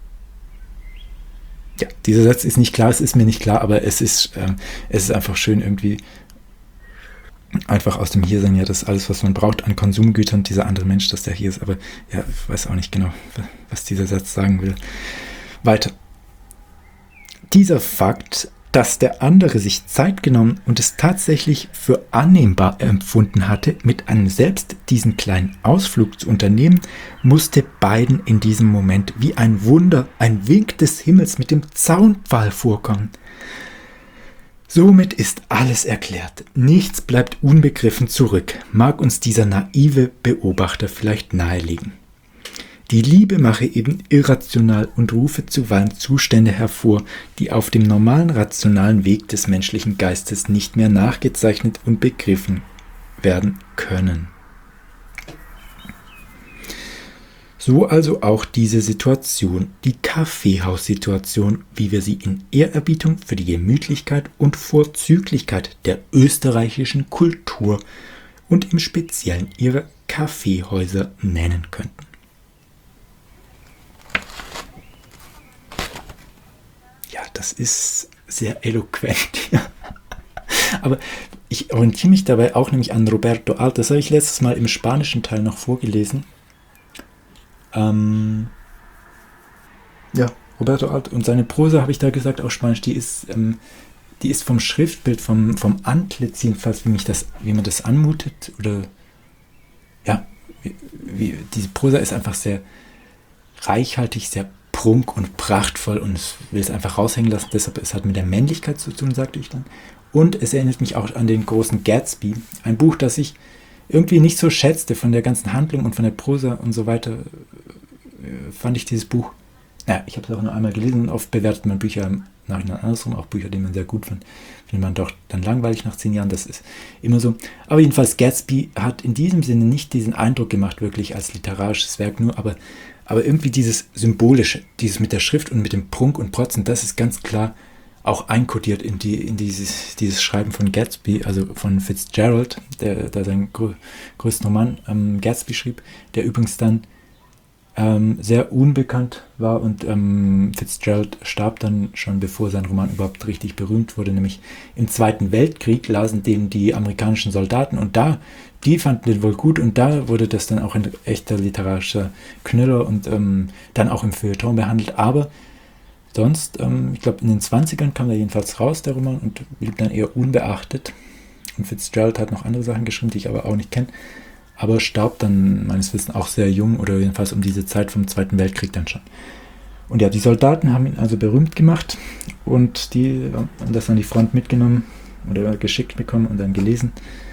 Ja, dieser Satz ist nicht klar, es ist mir nicht klar, aber es ist einfach schön irgendwie einfach aus dem Hiersein, ja, das ist alles, was man braucht an Konsumgütern, dieser andere Mensch, dass der hier ist, aber ja, ich weiß auch nicht genau, was dieser Satz sagen will. Weiter. Dieser Fakt, dass der andere sich Zeit genommen und es tatsächlich für annehmbar empfunden hatte, mit einem selbst diesen kleinen Ausflug zu unternehmen, musste beiden in diesem Moment wie ein Wunder, ein Wink des Himmels mit dem Zaunpfahl vorkommen. Somit ist alles erklärt. Nichts bleibt unbegriffen zurück, mag uns dieser naive Beobachter vielleicht nahelegen. Die Liebe mache eben irrational und rufe zuweilen Zustände hervor, die auf dem normalen rationalen Weg des menschlichen Geistes nicht mehr nachgezeichnet und begriffen werden können. So also auch diese Situation, die Kaffeehaussituation, wie wir sie in Ehrerbietung für die Gemütlichkeit und Vorzüglichkeit der österreichischen Kultur und im Speziellen ihrer Kaffeehäuser nennen könnten. Ja, das ist sehr eloquent. Aber ich orientiere mich dabei auch nämlich an Roberto Alt. Das habe ich letztes Mal im spanischen Teil noch vorgelesen. Roberto Alt und seine Prosa, habe ich da gesagt, auf Spanisch, die ist vom Schriftbild, vom Antlitz jedenfalls, wie man das anmutet, oder ja, diese Prosa ist einfach sehr reichhaltig, sehr prunk- und prachtvoll und ich will es einfach raushängen lassen, deshalb es hat mit der Männlichkeit zu tun, sagte ich dann. Und es erinnert mich auch an den großen Gatsby, ein Buch, das ich irgendwie nicht so schätzte von der ganzen Handlung und von der Prosa und so weiter, fand ich dieses Buch, ich habe es auch nur einmal gelesen und oft bewertet man Bücher Nachhinein andersrum. Auch Bücher, die man sehr gut fand, findet man doch dann langweilig nach 10 Jahren. Das ist immer so. Aber jedenfalls, Gatsby hat in diesem Sinne nicht diesen Eindruck gemacht, wirklich als literarisches Werk nur, aber irgendwie dieses Symbolische, dieses mit der Schrift und mit dem Prunk und Protzen, das ist ganz klar auch einkodiert in dieses Schreiben von Gatsby, also von Fitzgerald, der seinen größten Roman Gatsby schrieb, der übrigens dann sehr unbekannt war und Fitzgerald starb dann schon, bevor sein Roman überhaupt richtig berühmt wurde, nämlich im Zweiten Weltkrieg lasen den die amerikanischen Soldaten und die fanden den wohl gut und da wurde das dann auch ein echter literarischer Knüller und dann auch im Feuilleton behandelt, aber sonst, ich glaube in den 20ern kam der jedenfalls raus, der Roman, und blieb dann eher unbeachtet und Fitzgerald hat noch andere Sachen geschrieben, die ich aber auch nicht kenne. Aber starb dann meines Wissens auch sehr jung oder jedenfalls um diese Zeit vom Zweiten Weltkrieg dann schon. Und ja, die Soldaten haben ihn also berühmt gemacht und das an die Front mitgenommen oder geschickt bekommen und dann gelesen.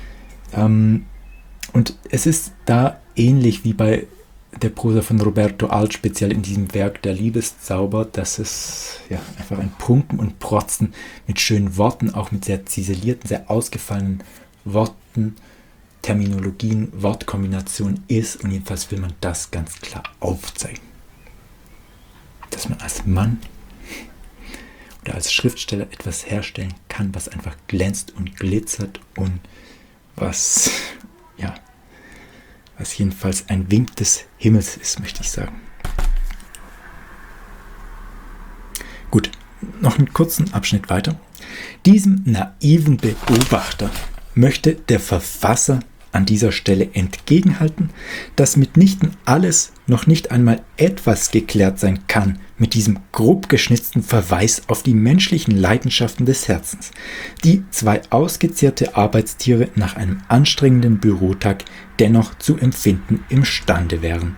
Und es ist da ähnlich wie bei der Prosa von Roberto Alt, speziell in diesem Werk Der Liebeszauber, dass es ja einfach ein Prunken und Protzen mit schönen Worten, auch mit sehr ziselierten, sehr ausgefallenen Worten, Terminologien, Wortkombinationen ist und jedenfalls will man das ganz klar aufzeigen. Dass man als Mann oder als Schriftsteller etwas herstellen kann, was einfach glänzt und glitzert und was jedenfalls ein Wink des Himmels ist, möchte ich sagen. Gut, noch einen kurzen Abschnitt weiter. Diesem naiven Beobachter möchte der Verfasser an dieser Stelle entgegenhalten, dass mitnichten alles, noch nicht einmal etwas geklärt sein kann mit diesem grob geschnitzten Verweis auf die menschlichen Leidenschaften des Herzens, die 2 ausgezehrte Arbeitstiere nach einem anstrengenden Bürotag dennoch zu empfinden imstande wären.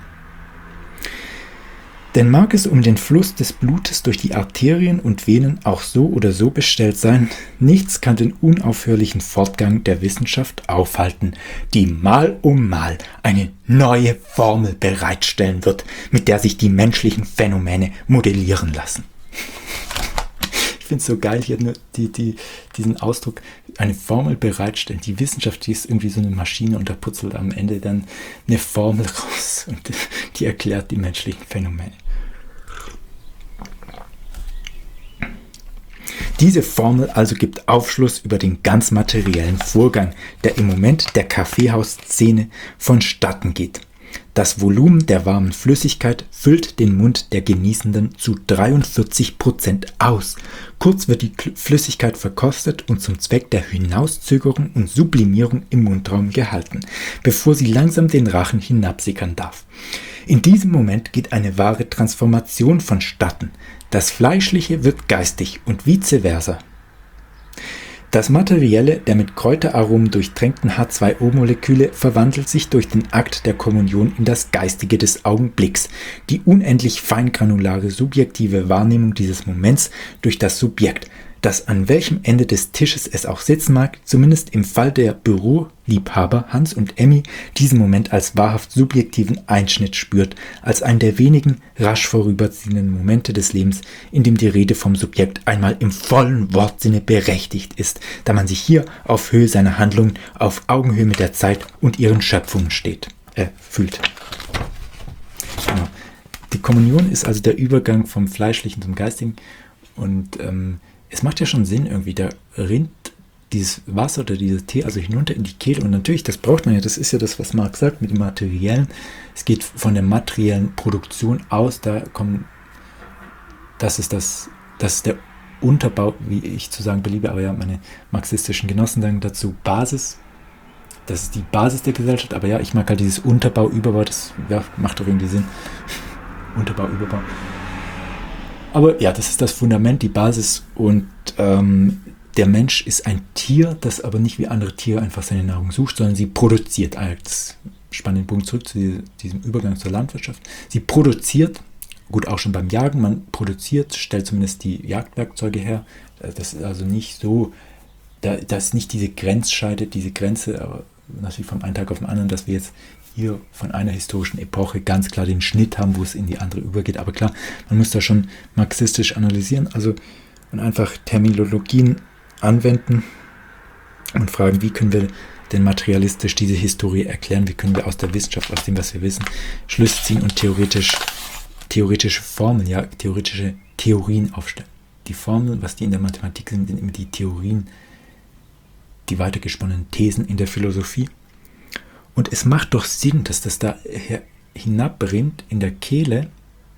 Denn mag es um den Fluss des Blutes durch die Arterien und Venen auch so oder so bestellt sein, nichts kann den unaufhörlichen Fortgang der Wissenschaft aufhalten, die Mal um Mal eine neue Formel bereitstellen wird, mit der sich die menschlichen Phänomene modellieren lassen. Ich finde es so geil, hier nur diesen Ausdruck, eine Formel bereitstellen. Die Wissenschaft, die ist irgendwie so eine Maschine und da putzelt am Ende dann eine Formel raus und die erklärt die menschlichen Phänomene. Diese Formel also gibt Aufschluss über den ganz materiellen Vorgang, der im Moment der Kaffeehausszene vonstatten geht. Das Volumen der warmen Flüssigkeit füllt den Mund der Genießenden zu 43% aus. Kurz wird die Flüssigkeit verkostet und zum Zweck der Hinauszögerung und Sublimierung im Mundraum gehalten, bevor sie langsam den Rachen hinabsickern darf. In diesem Moment geht eine wahre Transformation vonstatten. Das Fleischliche wird geistig und vice versa. Das Materielle der mit Kräuteraromen durchtränkten H2O-Moleküle verwandelt sich durch den Akt der Kommunion in das Geistige des Augenblicks, die unendlich feingranulare subjektive Wahrnehmung dieses Moments durch das Subjekt, das an welchem Ende des Tisches es auch sitzen mag, zumindest im Fall der Büroliebhaber Hans und Emmy diesen Moment als wahrhaft subjektiven Einschnitt spürt, als einen der wenigen rasch vorüberziehenden Momente des Lebens, in dem die Rede vom Subjekt einmal im vollen Wortsinne berechtigt ist, da man sich hier auf Höhe seiner Handlungen, auf Augenhöhe mit der Zeit und ihren Schöpfungen fühlt. Genau. Die Kommunion ist also der Übergang vom Fleischlichen zum Geistigen und es macht ja schon Sinn irgendwie, da rinnt dieses Wasser oder dieser Tee also hinunter in die Kehle und natürlich, das braucht man ja, das ist ja das, was Marx sagt mit dem Materiellen. Es geht von der materiellen Produktion aus, das ist der Unterbau, wie ich zu sagen beliebe, aber ja, meine marxistischen Genossen sagen dazu Basis. Das ist die Basis der Gesellschaft, aber ja, ich mag halt dieses Unterbau, Überbau, das macht doch irgendwie Sinn. Unterbau, Überbau. Aber ja, das ist das Fundament, die Basis und der Mensch ist ein Tier, das aber nicht wie andere Tiere einfach seine Nahrung sucht, sondern sie produziert. Das spannt den Punkt zurück zu diesem Übergang zur Landwirtschaft. Sie produziert, gut auch schon beim Jagen, man produziert, stellt zumindest die Jagdwerkzeuge her. Das ist also nicht so, dass nicht diese Grenze, aber natürlich vom einen Tag auf den anderen, dass wir jetzt hier von einer historischen Epoche ganz klar den Schnitt haben, wo es in die andere übergeht. Aber klar, man muss da schon marxistisch analysieren. Also und einfach Terminologien anwenden und fragen, wie können wir denn materialistisch diese Historie erklären, wie können wir aus der Wissenschaft, aus dem, was wir wissen, Schlüsse ziehen und theoretische Formeln, ja, theoretische Theorien aufstellen. Die Formeln, was die in der Mathematik sind immer die Theorien, die weitergesponnenen Thesen in der Philosophie. Und es macht doch Sinn, dass das da hinabrinnt in der Kehle.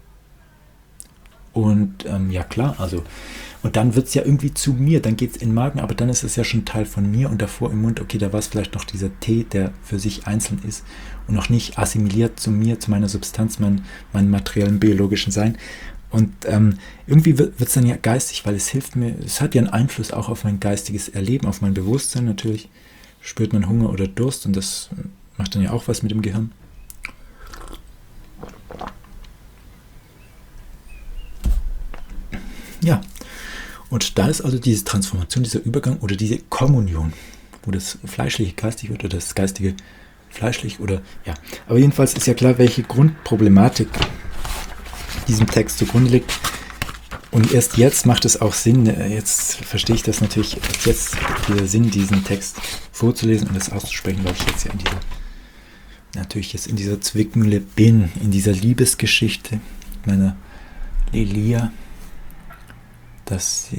Und ja klar, also, und dann wird es ja irgendwie zu mir, dann geht es in den Magen, aber dann ist es ja schon Teil von mir und davor im Mund, okay, da war es vielleicht noch dieser Tee, der für sich einzeln ist und noch nicht assimiliert zu mir, zu meiner Substanz, meinem materiellen, biologischen Sein. Und irgendwie wird es dann ja geistig, weil es hilft mir, es hat ja einen Einfluss auch auf mein geistiges Erleben, auf mein Bewusstsein natürlich. Spürt man Hunger oder Durst und das macht dann ja auch was mit dem Gehirn. Ja, und da ist also diese Transformation, dieser Übergang oder diese Kommunion, wo das Fleischliche geistig wird oder das Geistige fleischlich oder ja. Aber jedenfalls ist ja klar, welche Grundproblematik diesem Text zugrunde liegt. Und erst jetzt macht es auch Sinn, jetzt verstehe ich das natürlich, erst jetzt wieder Sinn, diesen Text vorzulesen und das auszusprechen, weil ich jetzt ja in dieser Zwickmühle bin, in dieser Liebesgeschichte meiner Lilia, dass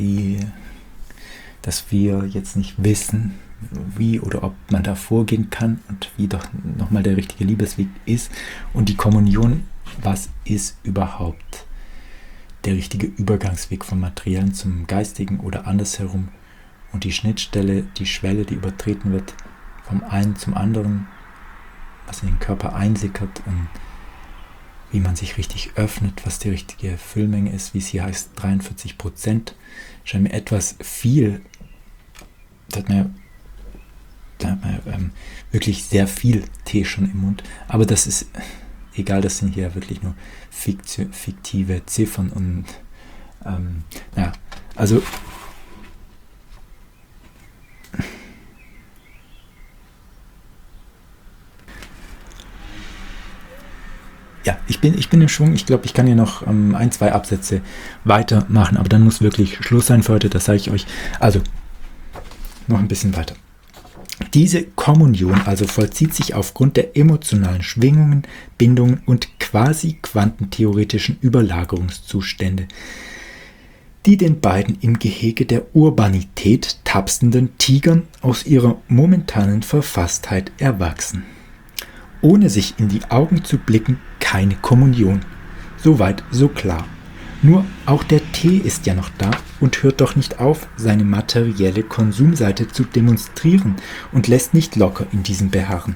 wir jetzt nicht wissen, wie oder ob man da vorgehen kann und wie doch nochmal der richtige Liebesweg ist und die Kommunion, was ist überhaupt der richtige Übergangsweg vom Materiellen zum Geistigen oder andersherum und die Schnittstelle, die Schwelle, die übertreten wird vom einen zum anderen, was in den Körper einsickert und wie man sich richtig öffnet, was die richtige Füllmenge ist, wie es hier heißt, 43%, scheint mir etwas viel. Da hat man wirklich sehr viel Tee schon im Mund. Aber das ist egal, das sind hier wirklich nur fiktive Ziffern und ja, also ja, ich bin im Schwung. Ich glaube, ich kann hier noch 1-2 Absätze weitermachen, aber dann muss wirklich Schluss sein für heute, das sage ich euch. Also, noch ein bisschen weiter. Diese Kommunion also vollzieht sich aufgrund der emotionalen Schwingungen, Bindungen und quasi quantentheoretischen Überlagerungszustände, die den beiden im Gehege der Urbanität tapsenden Tigern aus ihrer momentanen Verfasstheit erwachsen. Ohne sich in die Augen zu blicken, keine Kommunion. Soweit, so klar. Nur auch der Tee ist ja noch da und hört doch nicht auf, seine materielle Konsumseite zu demonstrieren und lässt nicht locker in diesem Beharren.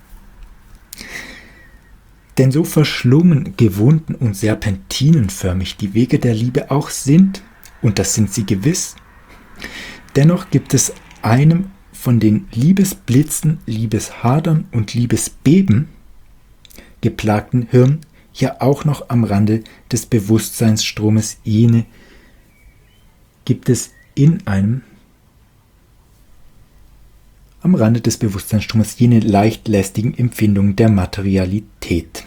Denn so verschlungen, gewunden und serpentinenförmig die Wege der Liebe auch sind, und das sind sie gewiss, dennoch gibt es einem von den Liebesblitzen, Liebeshadern und Liebesbeben geplagten Hirn ja auch noch am Rande des Bewusstseinsstromes jene leicht lästigen Empfindungen der Materialität.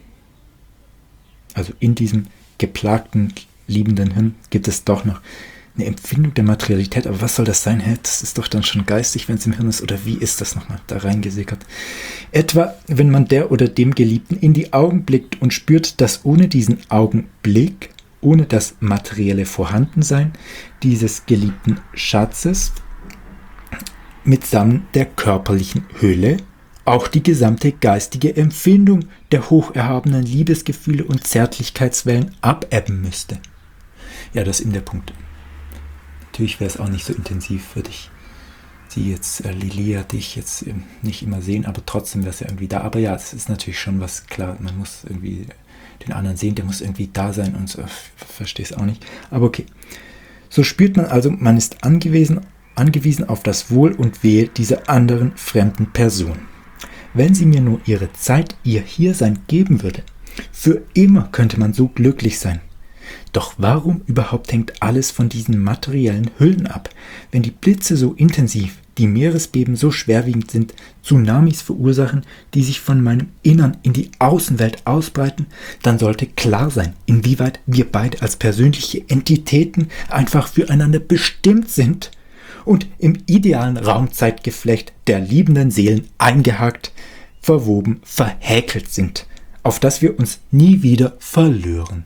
Also in diesem geplagten, liebenden Hirn gibt es doch noch eine Empfindung der Materialität, aber was soll das sein? Das ist doch dann schon geistig, wenn es im Hirn ist, oder wie ist das nochmal da reingesickert? Etwa, wenn man der oder dem Geliebten in die Augen blickt und spürt, dass ohne diesen Augenblick, ohne das materielle Vorhandensein dieses geliebten Schatzes, mitsamt der körperlichen Hülle, auch die gesamte geistige Empfindung der hocherhabenen Liebesgefühle und Zärtlichkeitswellen abebben müsste. Ja, das ist eben der Punkt. Natürlich wäre es auch nicht so intensiv für dich, sie jetzt, Lilia, dich jetzt nicht immer sehen, aber trotzdem wäre es ja irgendwie da. Aber ja, es ist natürlich schon was klar, man muss irgendwie den anderen sehen, der muss irgendwie da sein und so, verstehe es auch nicht. Aber okay, so spürt man also, man ist angewiesen auf das Wohl und Wehe dieser anderen fremden Person. Wenn sie mir nur ihre Zeit, ihr Hiersein geben würde, für immer könnte man so glücklich sein. Doch warum überhaupt hängt alles von diesen materiellen Hüllen ab, wenn die Blitze so intensiv, die Meeresbeben so schwerwiegend sind, Tsunamis verursachen, die sich von meinem Innern in die Außenwelt ausbreiten, dann sollte klar sein, inwieweit wir beide als persönliche Entitäten einfach füreinander bestimmt sind und im idealen Raumzeitgeflecht der liebenden Seelen eingehakt, verwoben, verhäkelt sind, auf das wir uns nie wieder verlören.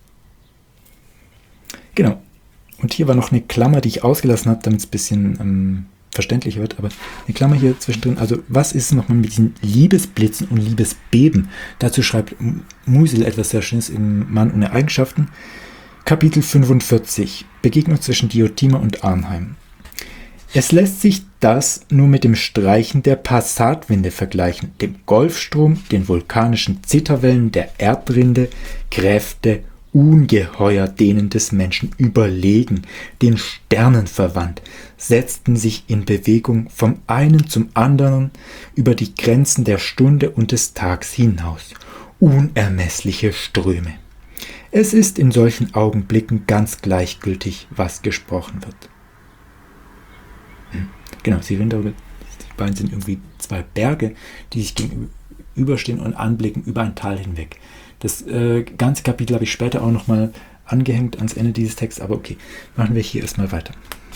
Genau. Und hier war noch eine Klammer, die ich ausgelassen habe, damit es ein bisschen verständlicher wird, aber eine Klammer hier zwischendrin. Also was ist nochmal mit diesen Liebesblitzen und Liebesbeben? Dazu schreibt Musil etwas sehr Schönes im Mann ohne Eigenschaften. Kapitel 45. Begegnung zwischen Diotima und Arnheim. Es lässt sich das nur mit dem Streichen der Passatwinde vergleichen, dem Golfstrom, den vulkanischen Zitterwellen der Erdrinde, Kräfte, ungeheuer denen des Menschen überlegen, den Sternen verwandt, setzten sich in Bewegung vom einen zum anderen über die Grenzen der Stunde und des Tags hinaus, unermessliche Ströme. Es ist in solchen Augenblicken ganz gleichgültig, was gesprochen wird. Genau, Sie sehen darüber, die beiden sind irgendwie zwei Berge, die sich gegenüberstehen und anblicken über ein Tal hinweg. Das ganze Kapitel habe ich später auch nochmal angehängt ans Ende dieses Texts, aber okay, machen wir hier erstmal weiter.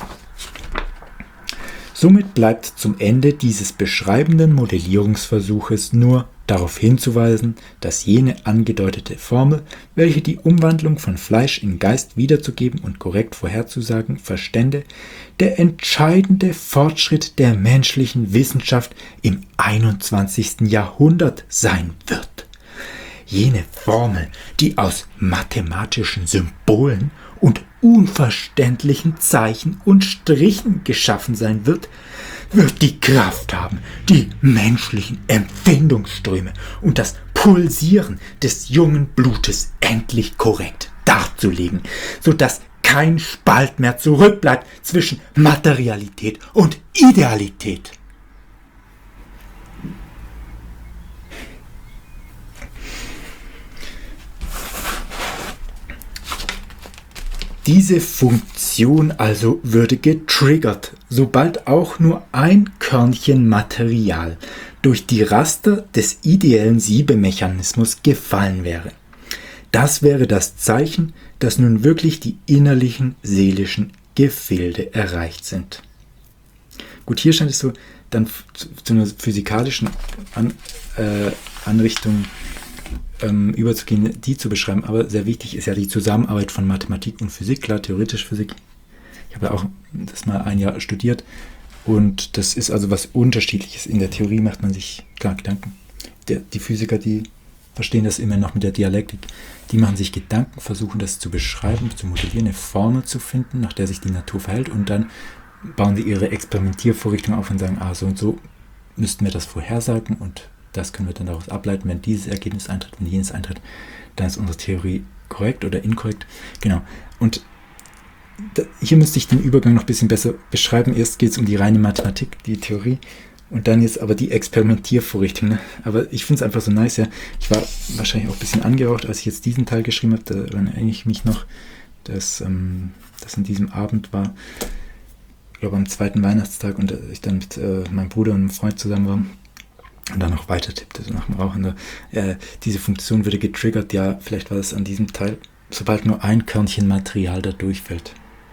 Somit bleibt zum Ende dieses beschreibenden Modellierungsversuches nur darauf hinzuweisen, dass jene angedeutete Formel, welche die Umwandlung von Fleisch in Geist wiederzugeben und korrekt vorherzusagen verstände, der entscheidende Fortschritt der menschlichen Wissenschaft im 21. Jahrhundert sein wird. Jene Formel, die aus mathematischen Symbolen und unverständlichen Zeichen und Strichen geschaffen sein wird, wird die Kraft haben, die menschlichen Empfindungsströme und das Pulsieren des jungen Blutes endlich korrekt darzulegen, sodass kein Spalt mehr zurückbleibt zwischen Materialität und Idealität. Diese Funktion also würde getriggert, sobald auch nur ein Körnchen Material durch die Raster des ideellen Siebemechanismus gefallen wäre. Das wäre das Zeichen, dass nun wirklich die innerlichen, seelischen Gefilde erreicht sind. Gut, hier scheint es so dann zu einer physikalischen Anrichtung überzugehen, die zu beschreiben. Aber sehr wichtig ist ja die Zusammenarbeit von Mathematik und Physik, klar, theoretisch Physik. Ich habe ja auch das mal ein Jahr studiert und das ist also was Unterschiedliches. In der Theorie macht man sich klar Gedanken. Die Physiker, die verstehen das immer noch mit der Dialektik, die machen sich Gedanken, versuchen das zu beschreiben, zu modellieren, eine Formel zu finden, nach der sich die Natur verhält und dann bauen sie ihre Experimentiervorrichtung auf und sagen, so und so müssten wir das vorhersagen und das können wir dann daraus ableiten, wenn dieses Ergebnis eintritt, wenn jenes eintritt, dann ist unsere Theorie korrekt oder inkorrekt. Genau. Und hier müsste ich den Übergang noch ein bisschen besser beschreiben. Erst geht es um die reine Mathematik, die Theorie, und dann jetzt aber die Experimentiervorrichtung. Ne? Aber ich finde es einfach so nice, ja. Ich war wahrscheinlich auch ein bisschen angeraucht, als ich jetzt diesen Teil geschrieben habe. Da erinnere ich mich noch, dass das an diesem Abend war, ich glaube am zweiten Weihnachtstag, und ich dann mit meinem Bruder und einem Freund zusammen war. Und dann noch weiter tippte, so nach dem Rauchen. Diese Funktion würde getriggert, ja, vielleicht war das an diesem Teil, sobald nur ein Körnchen Material da durchfällt.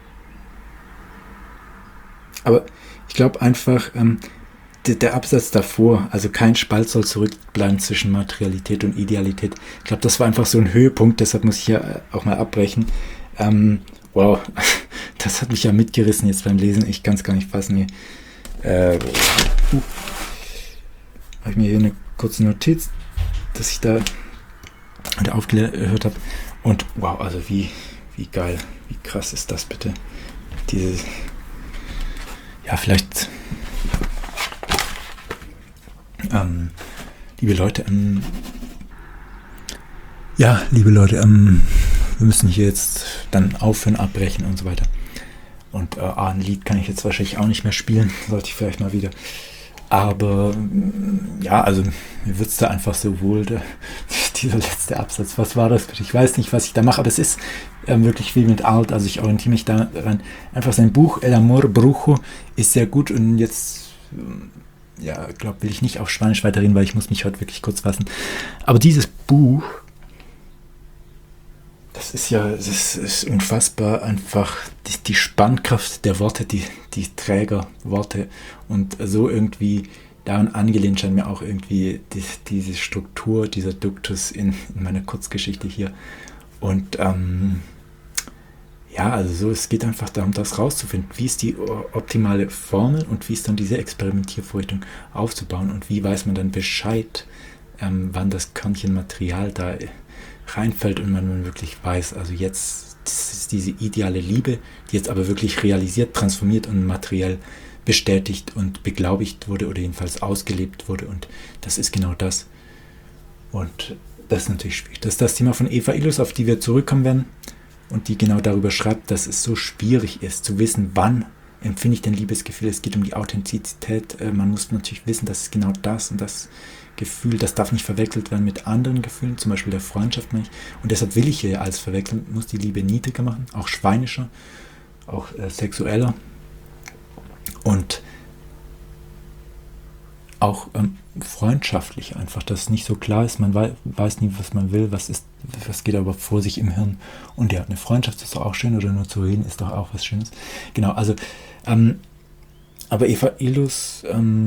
Aber ich glaube einfach, der Absatz davor, also kein Spalt soll zurückbleiben zwischen Materialität und Idealität. Ich glaube, das war einfach so ein Höhepunkt, deshalb muss ich ja auch mal abbrechen. Wow, das hat mich ja mitgerissen jetzt beim Lesen, ich kann es gar nicht fassen hier. Habe ich mir hier eine kurze Notiz, dass ich da aufgehört habe. Und wow, also wie geil, wie krass ist das bitte? Dieses, ja, vielleicht, liebe Leute, wir müssen hier jetzt dann aufhören, abbrechen und so weiter. Und ein Lied kann ich jetzt wahrscheinlich auch nicht mehr spielen, sollte ich vielleicht mal wieder. Aber ja, also mir wird es da einfach so wohl, dieser letzte Absatz, was war das? Ich weiß nicht, was ich da mache, aber es ist wirklich viel mit Art, also ich orientiere mich daran. Einfach sein Buch El Amor Brujo ist sehr gut und jetzt, will ich nicht auf Spanisch weiterreden, weil ich muss mich heute wirklich kurz fassen. Aber dieses Buch, das ist unfassbar, einfach die Spannkraft der Worte, die Trägerworte und so irgendwie daran angelehnt scheint mir auch irgendwie diese Struktur, dieser Duktus in meiner Kurzgeschichte hier. Und also so, es geht einfach darum, das rauszufinden. Wie ist die optimale Formel und wie ist dann diese Experimentiervorrichtung aufzubauen und wie weiß man dann Bescheid, wann das Körnchen Material da reinfällt und man wirklich weiß, also jetzt, das ist diese ideale Liebe, die jetzt aber wirklich realisiert, transformiert und materiell bestätigt und beglaubigt wurde oder jedenfalls ausgelebt wurde und das ist genau das. Und das ist natürlich schwierig. Das ist das Thema von Eva Illouz, auf die wir zurückkommen werden und die genau darüber schreibt, dass es so schwierig ist zu wissen, wann empfinde ich denn Liebesgefühl. Es geht um die Authentizität. Man muss natürlich wissen, dass es genau das und das Gefühl, das darf nicht verwechselt werden mit anderen Gefühlen, zum Beispiel der Freundschaft. Und deshalb will ich hier alles verwechseln, muss die Liebe niedriger machen, auch schweinischer, auch sexueller und auch freundschaftlich einfach, dass es nicht so klar ist, man weiß nie, was man will, was geht aber vor sich im Hirn. Und ja, eine Freundschaft ist doch auch schön oder nur zu reden ist doch auch was Schönes. Genau, also aber Eva Illouz,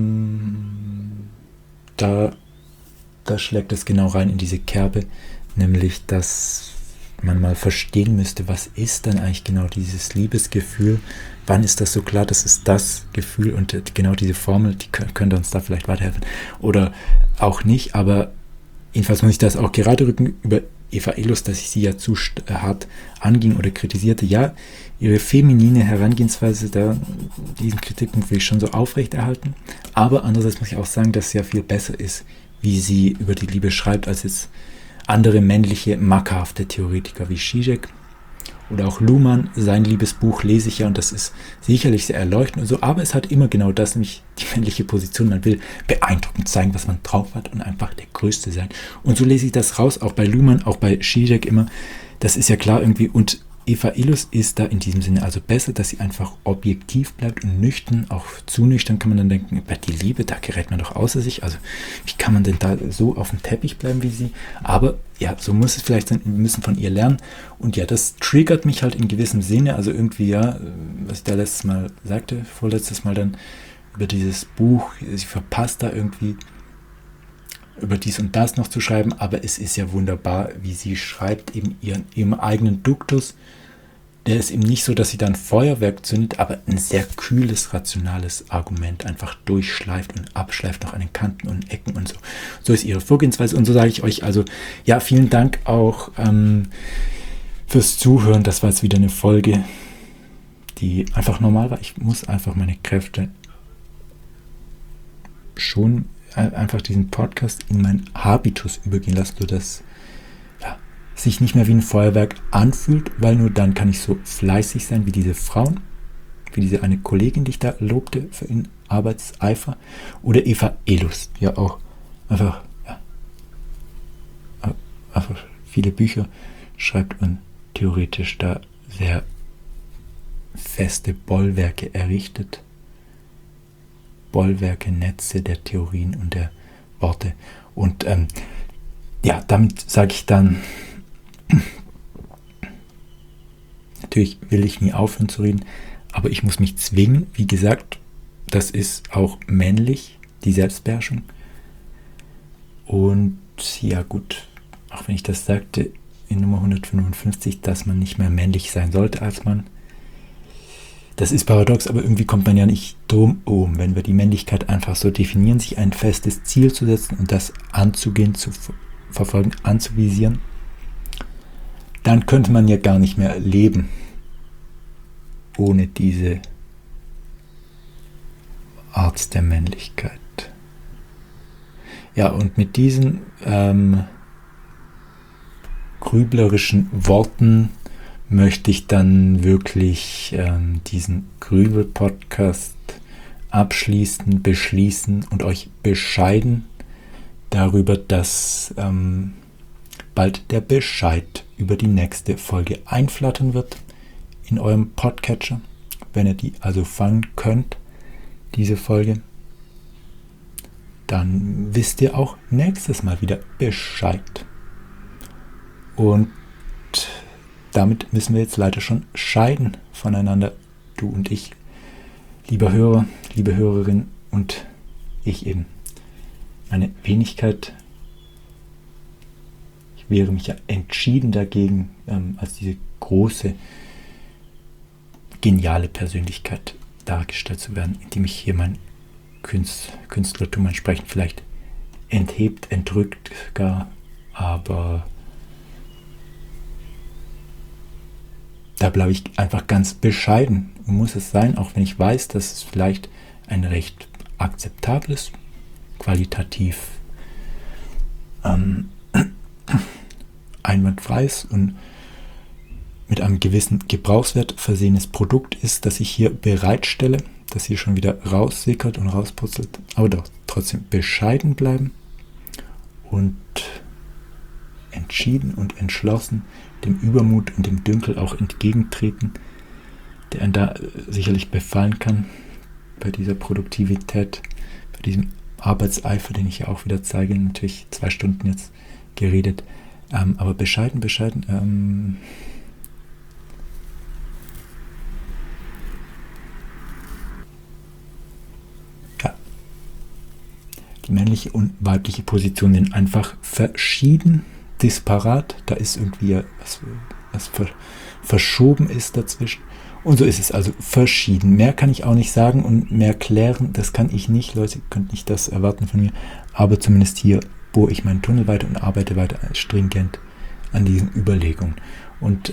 da schlägt es genau rein in diese Kerbe, nämlich, dass man mal verstehen müsste, was ist denn eigentlich genau dieses Liebesgefühl, wann ist das so klar, das ist das Gefühl und genau diese Formel, die könnte uns da vielleicht weiterhelfen oder auch nicht, aber jedenfalls muss ich das auch gerade rücken über Eva Illouz, dass ich sie ja zu hart anging oder kritisierte. Ja, ihre feminine Herangehensweise, diesen Kritikpunkt will ich schon so aufrechterhalten, aber andererseits muss ich auch sagen, dass es ja viel besser ist, wie sie über die Liebe schreibt, als jetzt andere männliche, mackerhafte Theoretiker wie Zizek oder auch Luhmann. Sein Liebesbuch lese ich ja und das ist sicherlich sehr erleuchtend und so, aber es hat immer genau das, nämlich die männliche Position. Man will beeindruckend zeigen, was man drauf hat und einfach der Größte sein. Und so lese ich das raus, auch bei Luhmann, auch bei Zizek immer. Das ist ja klar irgendwie und Eva Illouz ist da in diesem Sinne also besser, dass sie einfach objektiv bleibt und nüchtern, auch zu nüchtern kann man dann denken, bei die Liebe, da gerät man doch außer sich, also wie kann man denn da so auf dem Teppich bleiben wie sie, aber ja, so muss es vielleicht sein, wir müssen von ihr lernen und ja, das triggert mich halt in gewissem Sinne, also irgendwie ja, was ich da vorletztes Mal dann über dieses Buch, sie verpasst da irgendwie über dies und das noch zu schreiben, aber es ist ja wunderbar, wie sie schreibt, eben ihrem eigenen Duktus. Der ist eben nicht so, dass sie dann Feuerwerk zündet, aber ein sehr kühles, rationales Argument einfach durchschleift und abschleift noch an den Kanten und Ecken und so. So ist ihre Vorgehensweise und so sage ich euch also, ja, vielen Dank auch fürs Zuhören. Das war jetzt wieder eine Folge, die einfach normal war. Ich muss einfach meine Kräfte schon einfach diesen Podcast in meinen Habitus übergehen lassen, sodass sich nicht mehr wie ein Feuerwerk anfühlt, weil nur dann kann ich so fleißig sein wie diese Frauen, wie diese eine Kollegin, die ich da lobte für ihren Arbeitseifer, oder Eva Illouz, ja auch einfach viele Bücher schreibt und theoretisch da sehr feste Bollwerke errichtet. Bollwerke, Netze der Theorien und der Worte. Und damit sage ich dann, natürlich will ich nie aufhören zu reden, aber ich muss mich zwingen, wie gesagt, das ist auch männlich, die Selbstbeherrschung. Und ja gut, auch wenn ich das sagte in Nummer 155, dass man nicht mehr männlich sein sollte als Mann, das ist paradox, aber irgendwie kommt man ja nicht drum um, wenn wir die Männlichkeit einfach so definieren, sich ein festes Ziel zu setzen und das anzugehen, zu verfolgen, anzuvisieren, dann könnte man ja gar nicht mehr leben ohne diese Art der Männlichkeit. Ja, und mit diesen grüblerischen Worten möchte ich dann wirklich diesen Grübel-Podcast beschließen und euch bescheiden darüber, dass bald der Bescheid über die nächste Folge einflattern wird in eurem Podcatcher. Wenn ihr die also fangen könnt, diese Folge, dann wisst ihr auch nächstes Mal wieder Bescheid. Und damit müssen wir jetzt leider schon scheiden voneinander, du und ich, lieber Hörer, liebe Hörerin und ich eben. Meine Wenigkeit, ich wehre mich ja entschieden dagegen, als diese große, geniale Persönlichkeit dargestellt zu werden, indem ich hier mein Künstlertum entsprechend vielleicht enthebt, entrückt gar, aber da bleibe ich einfach ganz bescheiden. Muss es sein, auch wenn ich weiß, dass es vielleicht ein recht akzeptables, qualitativ einwandfreies und mit einem gewissen Gebrauchswert versehenes Produkt ist, das ich hier bereitstelle, das hier schon wieder raussickert und rausputzelt, aber doch trotzdem bescheiden bleiben und entschieden und entschlossen dem Übermut und dem Dünkel auch entgegentreten, der einen da sicherlich befallen kann bei dieser Produktivität, bei diesem Arbeitseifer, den ich ja auch wieder zeige, natürlich 2 Stunden jetzt geredet, aber bescheiden, ja, die männliche und weibliche Position sind einfach verschieden, disparat, da ist irgendwie was verschoben ist dazwischen. Und so ist es also verschieden. Mehr kann ich auch nicht sagen und mehr klären, das kann ich nicht. Leute, ihr könnt nicht das erwarten von mir. Aber zumindest hier bohre ich meinen Tunnel weiter und arbeite weiter stringent an diesen Überlegungen. Und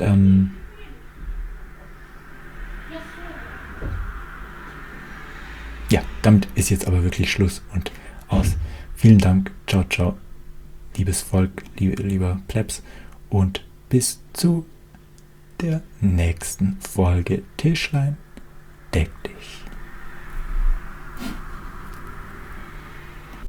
ja, damit ist jetzt aber wirklich Schluss und aus. Vielen Dank. Ciao, ciao. Liebes Volk, lieber Plebs. Und bis zu der nächsten Folge Tischlein deck dich.